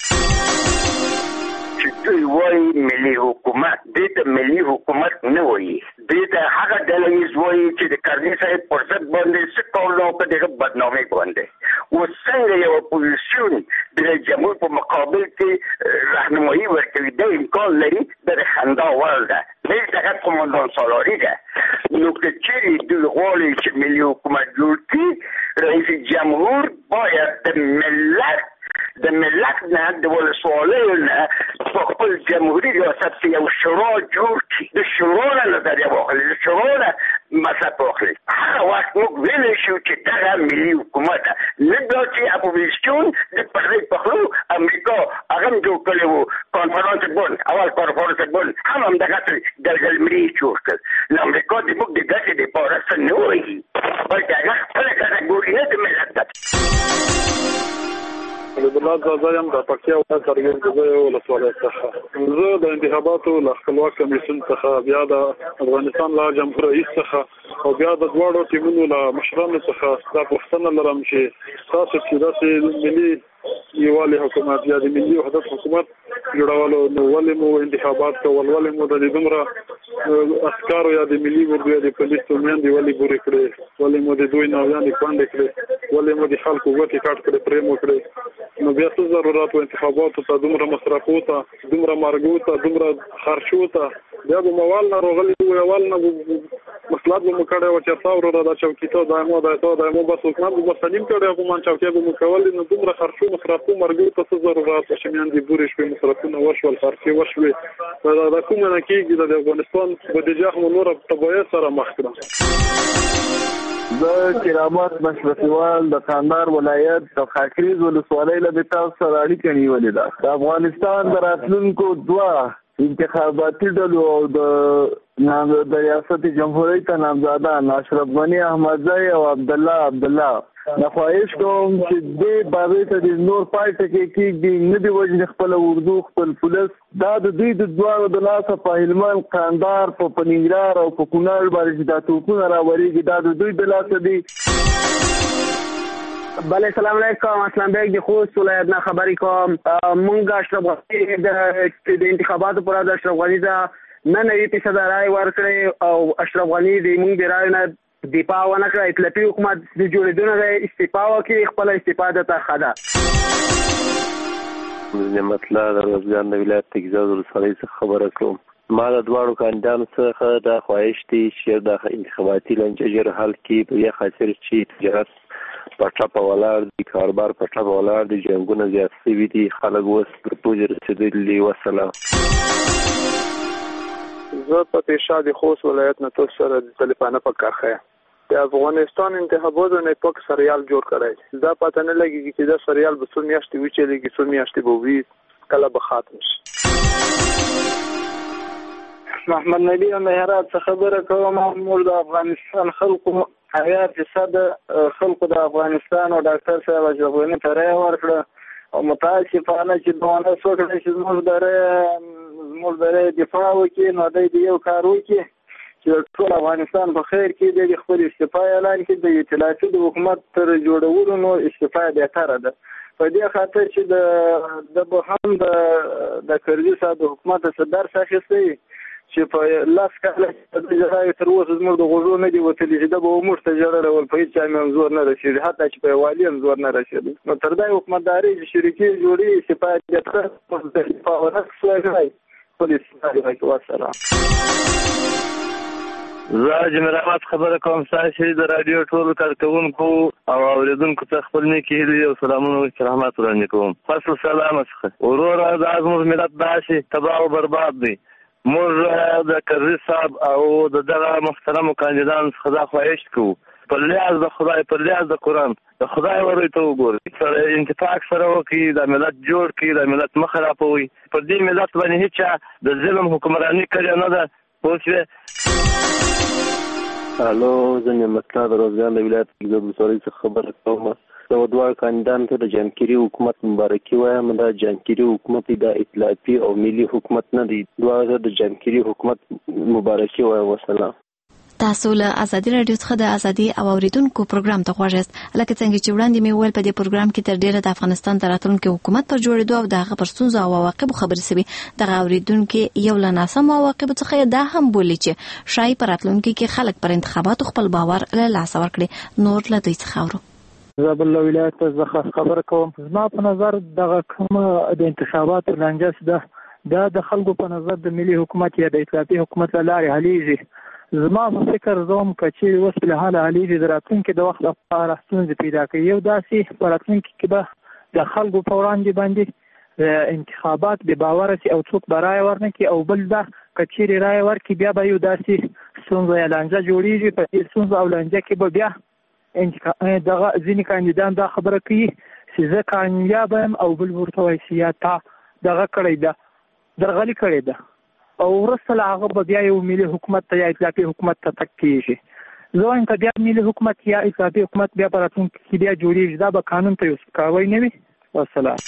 راځي. دوی وایي ملي حکومت، دې ته ملي حکومت نه وایي، دې ته هغه ډلهییز وایي چې د کرزي صاحب پر ضد باندې څه کول او په دغه بدنامۍ باندې اوس څنګه یو اپوزیسیون د رئیس جمهور په مقابل کې راهنمایي ورکوي، دا امکان لري د خندا وړ ده. نه دغه قومندان سالاري ده. نو که چیرې دوی غواړي چې ملي حکومت جوړ کړي، رئیس جمهور باید د ملت د ملت نه د ولسوالیو نه په خپل جمهوري ریاست کې یو شورا جوړ کړي، د شورا نه نظریه واخلي، د شورا نه مصرف واخلي. هغه وخت موږ ویلی شو چې دغه ملي حکومت نه دا چې اپوزیسیون د پخلی پخلو امریکا هغه هم جوړ کړی وو، کنفرانس بن اول کنفرانس بن هم همدغه ګلګلمري جوړ کړ. نو امریکا د موږ د ګټې دپاره څه نه وایي، بلکې هغه خپله کټګوري نه د ملت ده. عبدالله زازا یم د پکتیا ولایت څرګندګۍ ولسوالۍ څخه. زه د انتخاباتو له خپلواک کمیسیون څخه، بیا د افغانستان له جمهور رئیس څخه او بیا د دواړو ټیمونو له مشرانو څخه دا پوښتنه لرم چې تاسو چې داسې ملي یووالي حکومت یا د ملي وحدت حکومت جوړولو نو ولې مو انتخابات کول، ولې مو د دې دومره عسکرو یا د ملي ګوندو یا د پولیسو میندې ولې بورې کړې، ولې مو د دوی ناویانې کونډې کړې، ولې مو د خلکو ګوتې کټ کړې پرې مو کړې. نو بیا څه ضرورت و انتخاباتو ته، دومره مصرفو ته، دومره مرګو ته، دومره خرچو ته؟ بیا به موال نه راغلي وو، اول نه مسلط به مو کړی وو چې تا وروره دا چوکۍ ته دایمو دا تا دایمو بس حکومت به مسلیم کړی وو، مان چوکۍ به مو کولې. نو دومره خرچو مصرفو مرګو ته څه ضرورت و چې میندې بورې شوې، مصرفونه وشول، خرچې وشوې. دا کومه نه کېږي د افغانستان بودیجه مو نوره تباهۍ سره مخ کړه. زه کرامت مشرفیوال د کندهار ولایت د خاکریز ولسوالۍ له تاسو سره اړیکه نیولې ده. د افغانستان د راتلونکو دوه انتخاباتي ډلو او د د ریاست جمهوریت ته نامزدان اشرف غنی احمدزی او عبدالله عبدالله د خواهش کوم چې دې بابې ته د نور پای ټکی کېږدي، نه دې وژني خپله اردو، خپل پولیس. دا د دوی د دواړو د لاسه په هلمند، کندهار، په ننګرهار او په کونړ باندې چې دا توپونه راورېږي دا د دوی د لاسه دي. بله سلام علیکم، اسلام بیگ د خوست ولایت نه خبرې کوم. مونږ اشرف غني د انتخاباتو پر د اشرف غني ته نه نوي فیصده رای ورکړې او اشرف غني د مونږ د رایو نه دفاع ونه کړه. اطلافي حکومت د جوړېدو نه استعفا وکړي، خپله استعفا درته ښه ده. نعمت الله د روزګان د ولایت تګزاز ولسوالۍ څخه خبره کوم. ما د دواړو کاندیدانو څخه دا خواهش دی چې د انتخاباتي لانجه ژر حل کړي، په دې خاطر چې تجارت په ټپه ولاړ دي، کاروبار په ټپه ولاړ دي، جنګونه زیات شوي دي، خلک اوس پر پوجې رسېدلي. وسلام. زه فتح شاه د خوست ولایت نه تاسو سره د تلیفانه په کارخه یم. د افغانستان انتخاباتو نه پاک سریال جوړ کړی، دا پته نه لګېږي چې دا سریال به څو میاشتې وچلېږي، څو میاشتې به وي، کله به ختم شي. محمد نبی ام هرات څخه خبره کوم. موږ د افغانستان خلکو هغه فیصد خلکو د افغانستان او ډاکټر صاحب اشرف غني ته رایه ورکړه او متاسفانه چې دونه څوک چې زموږ د زموږ د دفاع وکړي، نو دوی د یو کار وکړي چې ټول افغانستان په خیر کې د خپل استعفا اعلان کړي د ائتلافي د حکومت تر جوړولو نو استعفا بهتره ده په دې خاطر چې د د به هم د د کرزي صاحب د حکومت صدر شاخصي چې په لاس کله د جزای تر اوسه زموږ د غوږو نه دی وتلی چې د به عمر ته جوړه ول په هیڅ ځای منزور نه رسیدي حتی چې په والی منزور نه رسیدي نو تر دا حکومتداري چې شریکي جوړي صفات د تر په ورځ سوای پولیس راځي والسلام زه جمعه احمد خبره کوم ساسي د رادیو ټول کارکونکو او اوریدونکو ته خپل نیکی هیلې او سلامونه او احترامات وړاندې کوم فصل سلام څخه ورور د ازموز ملت داسي تباہ او برباد دي موږ د کرزي صاحب او د دغه محترم کاندیدان څخه دا خواهش کوو په لیاز د خدای په لیاز د قرآن د خدای ورته وګورئ سره انتفاق سره وکړي د ملت جوړ کړي د ملت مخ راپوي په دې ملت باندې هیڅ د ظلم حکمرانی کړی نه ده اوس الو زه نعمت الله د روزګان د ولایت د ولسوالۍ څخه خبره کوم د دوه کاندیدانو ته د جانکيري حکومت مبارکي وایم دا جانکيري حکومت د ائتلافي او ملي حکومت نه دی دوه د جانکيري حکومت مبارکي وایم والسلام تاسو له ازادي رادیو څخه د ازادي او اوریدونکو پروګرام ته خوښ یاست لکه څنګه چې وړاندې مې ویل په دې پروګرام کې تر ډیره د افغانستان د راتلونکي حکومت پر جوړېدو او د هغه پر ستونزو او عواقبو خبرې شوي دغه اوریدونکو یو له ناسمو عواقبو څخه دا هم بولي چې شاید په راتلونکي کې خلک پر انتخاباتو خپل باور له لاسه ورکړي نور له دوی څخه اورو زه بل ولایت څخه خبر کوم زما په نظر دغه کوم د انتخاباتو لانجه ده دا د خلکو په نظر د ملي حکومت یا د ائتلافي حکومت لارې حلیږي زما په فکر زوم کچې اوس په حال حلیږي د راتلونکي د وخت لپاره ستونزې پیدا کوي یو داسې په راتلونکي کې به د خلکو په وړاندې باندې انتخابات به باور شي او څوک به رای ورنکړي او بل دا کچې رای ورکړي بیا به یو داسې ستونزه یا لانجه جوړیږي په دې ستونزه او لانجه کې به بیا دغه ځینې کاندیدان دا خبره کوي چې زه کامیاب یم او بل ورته وایي چې یا تا دغه کړی ده درغلي کړې ده او وروسته له هغه به بیا یو ملي حکومت ته یا ائتلافي حکومت ته تګ کېږي زه وایم که بیا ملي حکومت یا ائتلافي حکومت بیا په راتلونکي کې بیا جوړېږي دا به قانون ته یو سپکاوی نه وي والسلام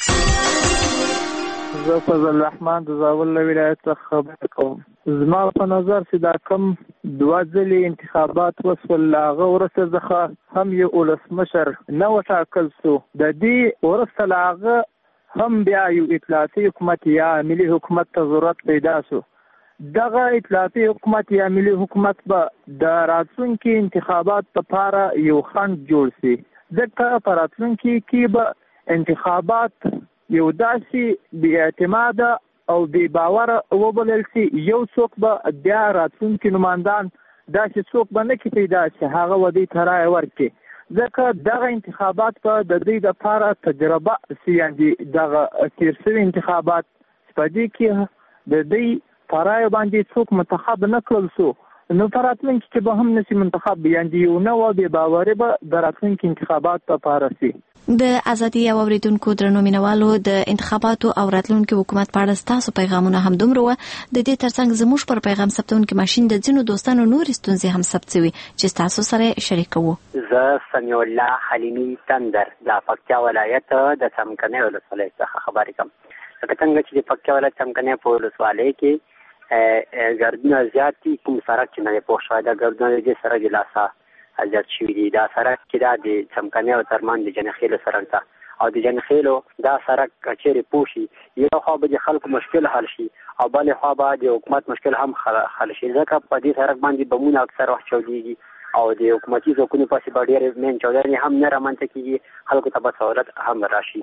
زه فضل الرحمن د زابل له ولایت څخه خبره کوم زما په نظر چې دا کم دوه ځلې انتخابات وشول له هغه وروسته څخه هم یو ولسمشر نه وټاکل شو د دې وروسته له هغه هم بیا یو ائتلافي حکومت یا ملي حکومت ته ضرورت پیدا شو دغه ائتلافي حکومت یا ملي حکومت به د راتلونکي انتخابات لپاره یو خنډ جوړ شي ځکه په راتلونکي کې به انتخابات یو داسې بې اعتماده او بې باوره وبلل شي یو څوک به بیا راتلونکي نمایندان داسې څوک به نه کې پیدا شي هغه به دوی ته رایه ورکړي ځکه دغه انتخابات په د دوی دپاره تجربه شي یعنې دغه تېر شوي انتخابات په دې کې د دوی په رایه باندې څوک منتخب نه کړل شو نو په راتلونکي کې به هم نشي منتخب یعنې یو نوعه بې باوري به د راتلونکي انتخابات لپاره شي د ازادي او اوریدونکو درنو مینوالو د انتخاباتو او راتلونکي حکومت په اړه ستاسو پیغامونه هم دومره و د دې ترڅنګ زموږ پر پیغام ثبتونکو ماشین د ځینو دوستانو نور ستونزې هم ثبت شوي چې تاسو سره شریکوو زه سمیع الله حلیمي تندر د پکتیا ولایت د څمکنیو ولسوالۍ څخه خبرې کوم لکه څنګه چې د پکتیا ولایت څمکنیو په ولسوالۍ کې ګردونه زیات دي کوم سړک چې نه پوه شوی دا ګردونه دې سره د لاسه زیات شوي دي دا سړک چې دا د څمکنیو ترمن د جنخیلو سړک ده او د جنخیلو دا سړک چیرې پوه شي یو خوا به د خلکو مشکل حل شي او بلې خوا به د حکومت مشکل هم حل شي ځکه په دې سړک باندې بمونه اکثر وخت چاودېږي او د حکومتي ځواکونو پسې به ډېرې مین چاودنې هم نه رامنځته کېږي خلکو ته به سهولت هم راشي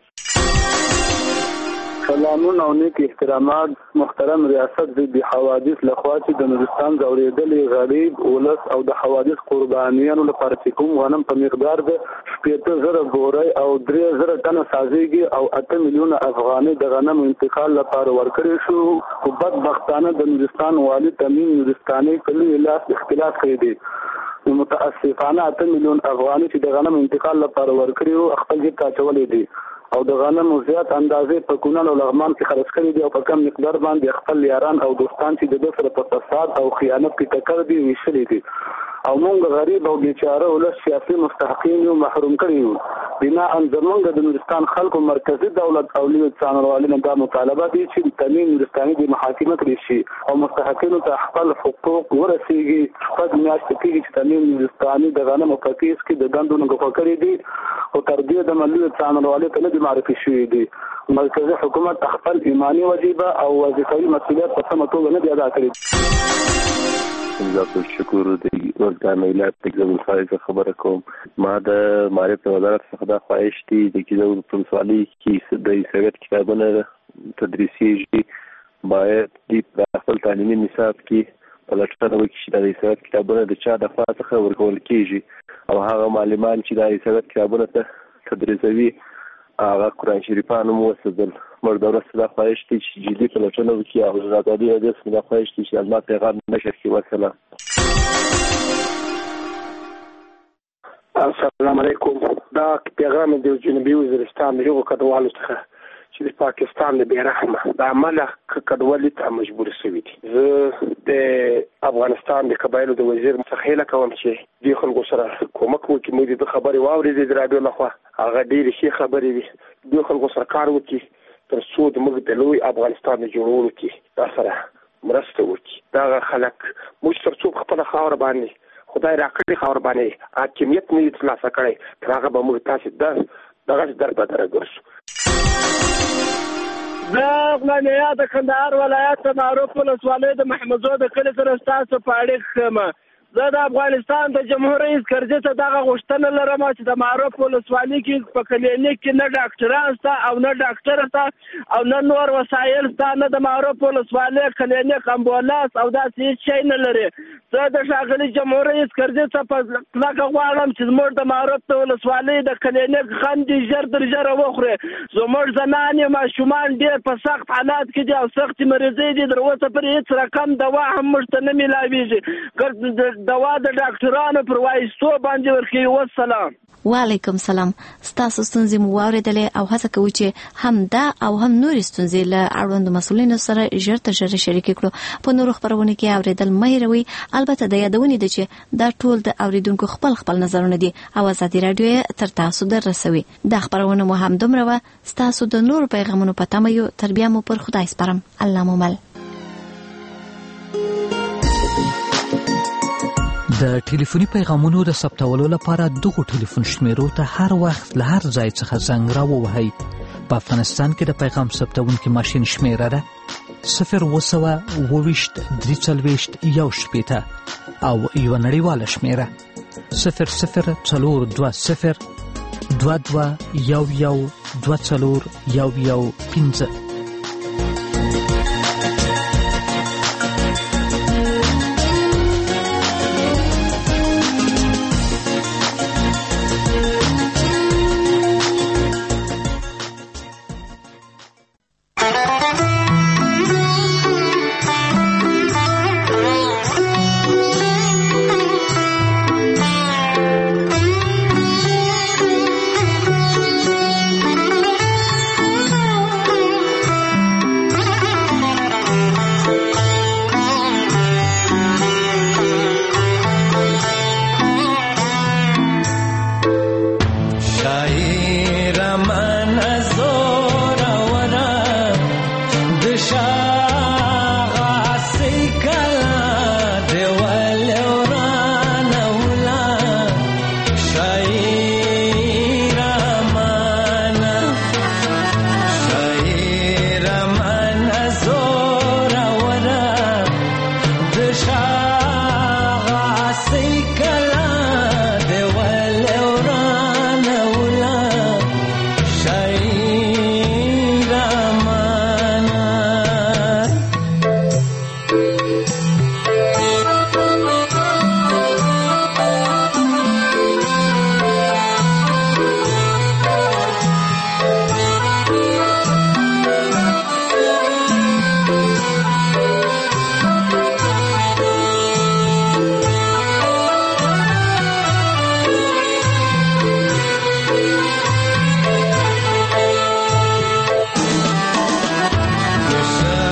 سلامونه او نیک احترامات محترم ریاست د حوادث لخوا چې د نورستان ځورېدلې غریب ولس او د حوادث قربانیانو لپاره چې کوم غنم په مقدار د شپېته زره بورۍ او درې زره ټنه سازېږي او اته میلیونه افغانۍ د غنم انتقال لپاره ورکړی شو خو بدبختانه د نورستان والي تمیم نورستاني کلي لاس اختلاف کړی دی متاسفانه اته میلیون افغانۍ چې د غنم انتقال لپاره ورکړي وو خپل جیب ته اچولی دی او د غنمو زیات اندازې په کونړ او لغمان کې خرڅ کړي دي او په کم مقدار باندې خپل یاران او دوستان چې د دوی سره په فساد او خیانت کې ټکر دي ویشلي دي او موږ غریب او بیچاره ولس سیاسي مستحقین یو محروم کړي یو. بنا ان زمونږ د نورستان خلکو مرکزی دولت او لوی څارنوالانو دا مطالبه دي چې تامین نورستاني د محاکمه کړي شي او مستحقینو ته خپل حقوق ورسیږي. خپل میاشت کې چې تامین نورستاني د غنمو په کیس کې د دندو نه کړی دي او تر دې د ملي څارنوالۍ ته نه معرفي شوی دي. مرکزی حکومت خپل ایمانی وظیفه او وظیفوي مسؤلیت په سمه توګه نه دی ادا کړی. زه شکر د ورځ میلاد تګزم خالص خبره کوم. ما د معرفت وزارت څخه د خواهش دي د کیزو پرنسپالي کې د سیاست کتابونه تدریسي باید د خپل تعلیمي نصاب کې په لټه وکړي چې د سیاست کتابونه د چا د خوا څخه ورکول کیږي او هغه معلمان چې د سیاست کتابونه ته تدریسوي هغه قرآن شریفانو مو وسدل. مر دوره صدا خواهش دي چې جدي په لټه وکړي او د ازادي د صدا خواهش دي چې الله پیغام نشر کړي. والسلام. السلام علیکم. دا پیغام د جنوبي وزیرستان د یو کډوالو څخه چې د پاکستان د بیرحمه د عمله کډوالۍ ته مجبور شوي دي. زه د افغانستان د قبایلو د وزیر څخه هیله کوم چې دې خلکو سره کومک وکړي. موږ د خبرې واورېدې د راډیو لخوا هغه ډېرې ښې خبرې دي. دې خلکو سره کار وکړي تر څو د موږ د لوی افغانستان د جوړولو کې دا سره مرسته وکړي. دغه خلک موږ تر څو په خپله خاوره باندې خدای راکړې خاوره باندې حاکمیت نه وي ترلاسه کړی تر هغه به موږ تاسې دغسې در بدره ګرځو. زه غلامیا د کندهار ولایت د معروف ولسوالۍ د محمدزو د کلي سره ستاسو په اړیکه ښیم. زه د افغانستان د جمهور رئیس کرزي ته دغه غوښتنه لرم چې د معروف ولسوالۍ کې په کلینیک کې نه ډاکټران شته او نه ډاکټر شته او نه نور وسایل شته، نه د معروف ولسوالۍ کلینیک امبولانس او داسې هېڅ شی نه لري. زه د ښاغلي جمهور رئیس کرزي ته په کلکه غواړم چې زموږ د معروف د ولسوالۍ د کلینیک خندې ژر تر ژره وخوري. زموږ زنانې ماشومان ډېر په سخت حالات کې دي او سختې مریضۍ دي. تر اوسه پورې هېڅ رقم دوا هم موږ ته نه میلاویږي. دوا د ډاکټرانو پر وایستو باندې ورکوي. والسلام. وعلیکم سلام. ستاسو ستونزې مو واورېدلې او هڅه کوو چې هم دا او هم نورې ستونزې له اړوندو مسؤلینو سره ژر تر ژره شریکې کړو. په نورو خپرونو کې اورېدل مه هېروئ. البته د یادونې ده چې دا ټول د اورېدونکو خپل خپل نظرونه دي او ازادي راډیو یې تر تاسو در رسوي. دا خپرونه مو هم دومره وه. ستاسو د نورو پیغامونو په تمه یو. تر بیا مو پر خدای سپارم. الله مو مل. د ټلیفوني پیغامونو د ثبتولو لپاره دغو ټلیفون شمیرو ته هر وخت له هر ځای څخه زنګ راووهئ. په افغانستان کې د پیغام ثبتونکي ماشین شمیره ده صفر اووه سوه اووه ویشت درې څلوېښت یو شپېته او یوه نړیواله شمیره صفر صفر څلور دوه صفر دوه دوه یو یو دوه څلور یو یو پنځه.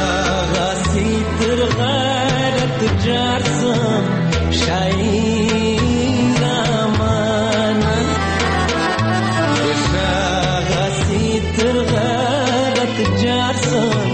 Jarsam, Shai ګران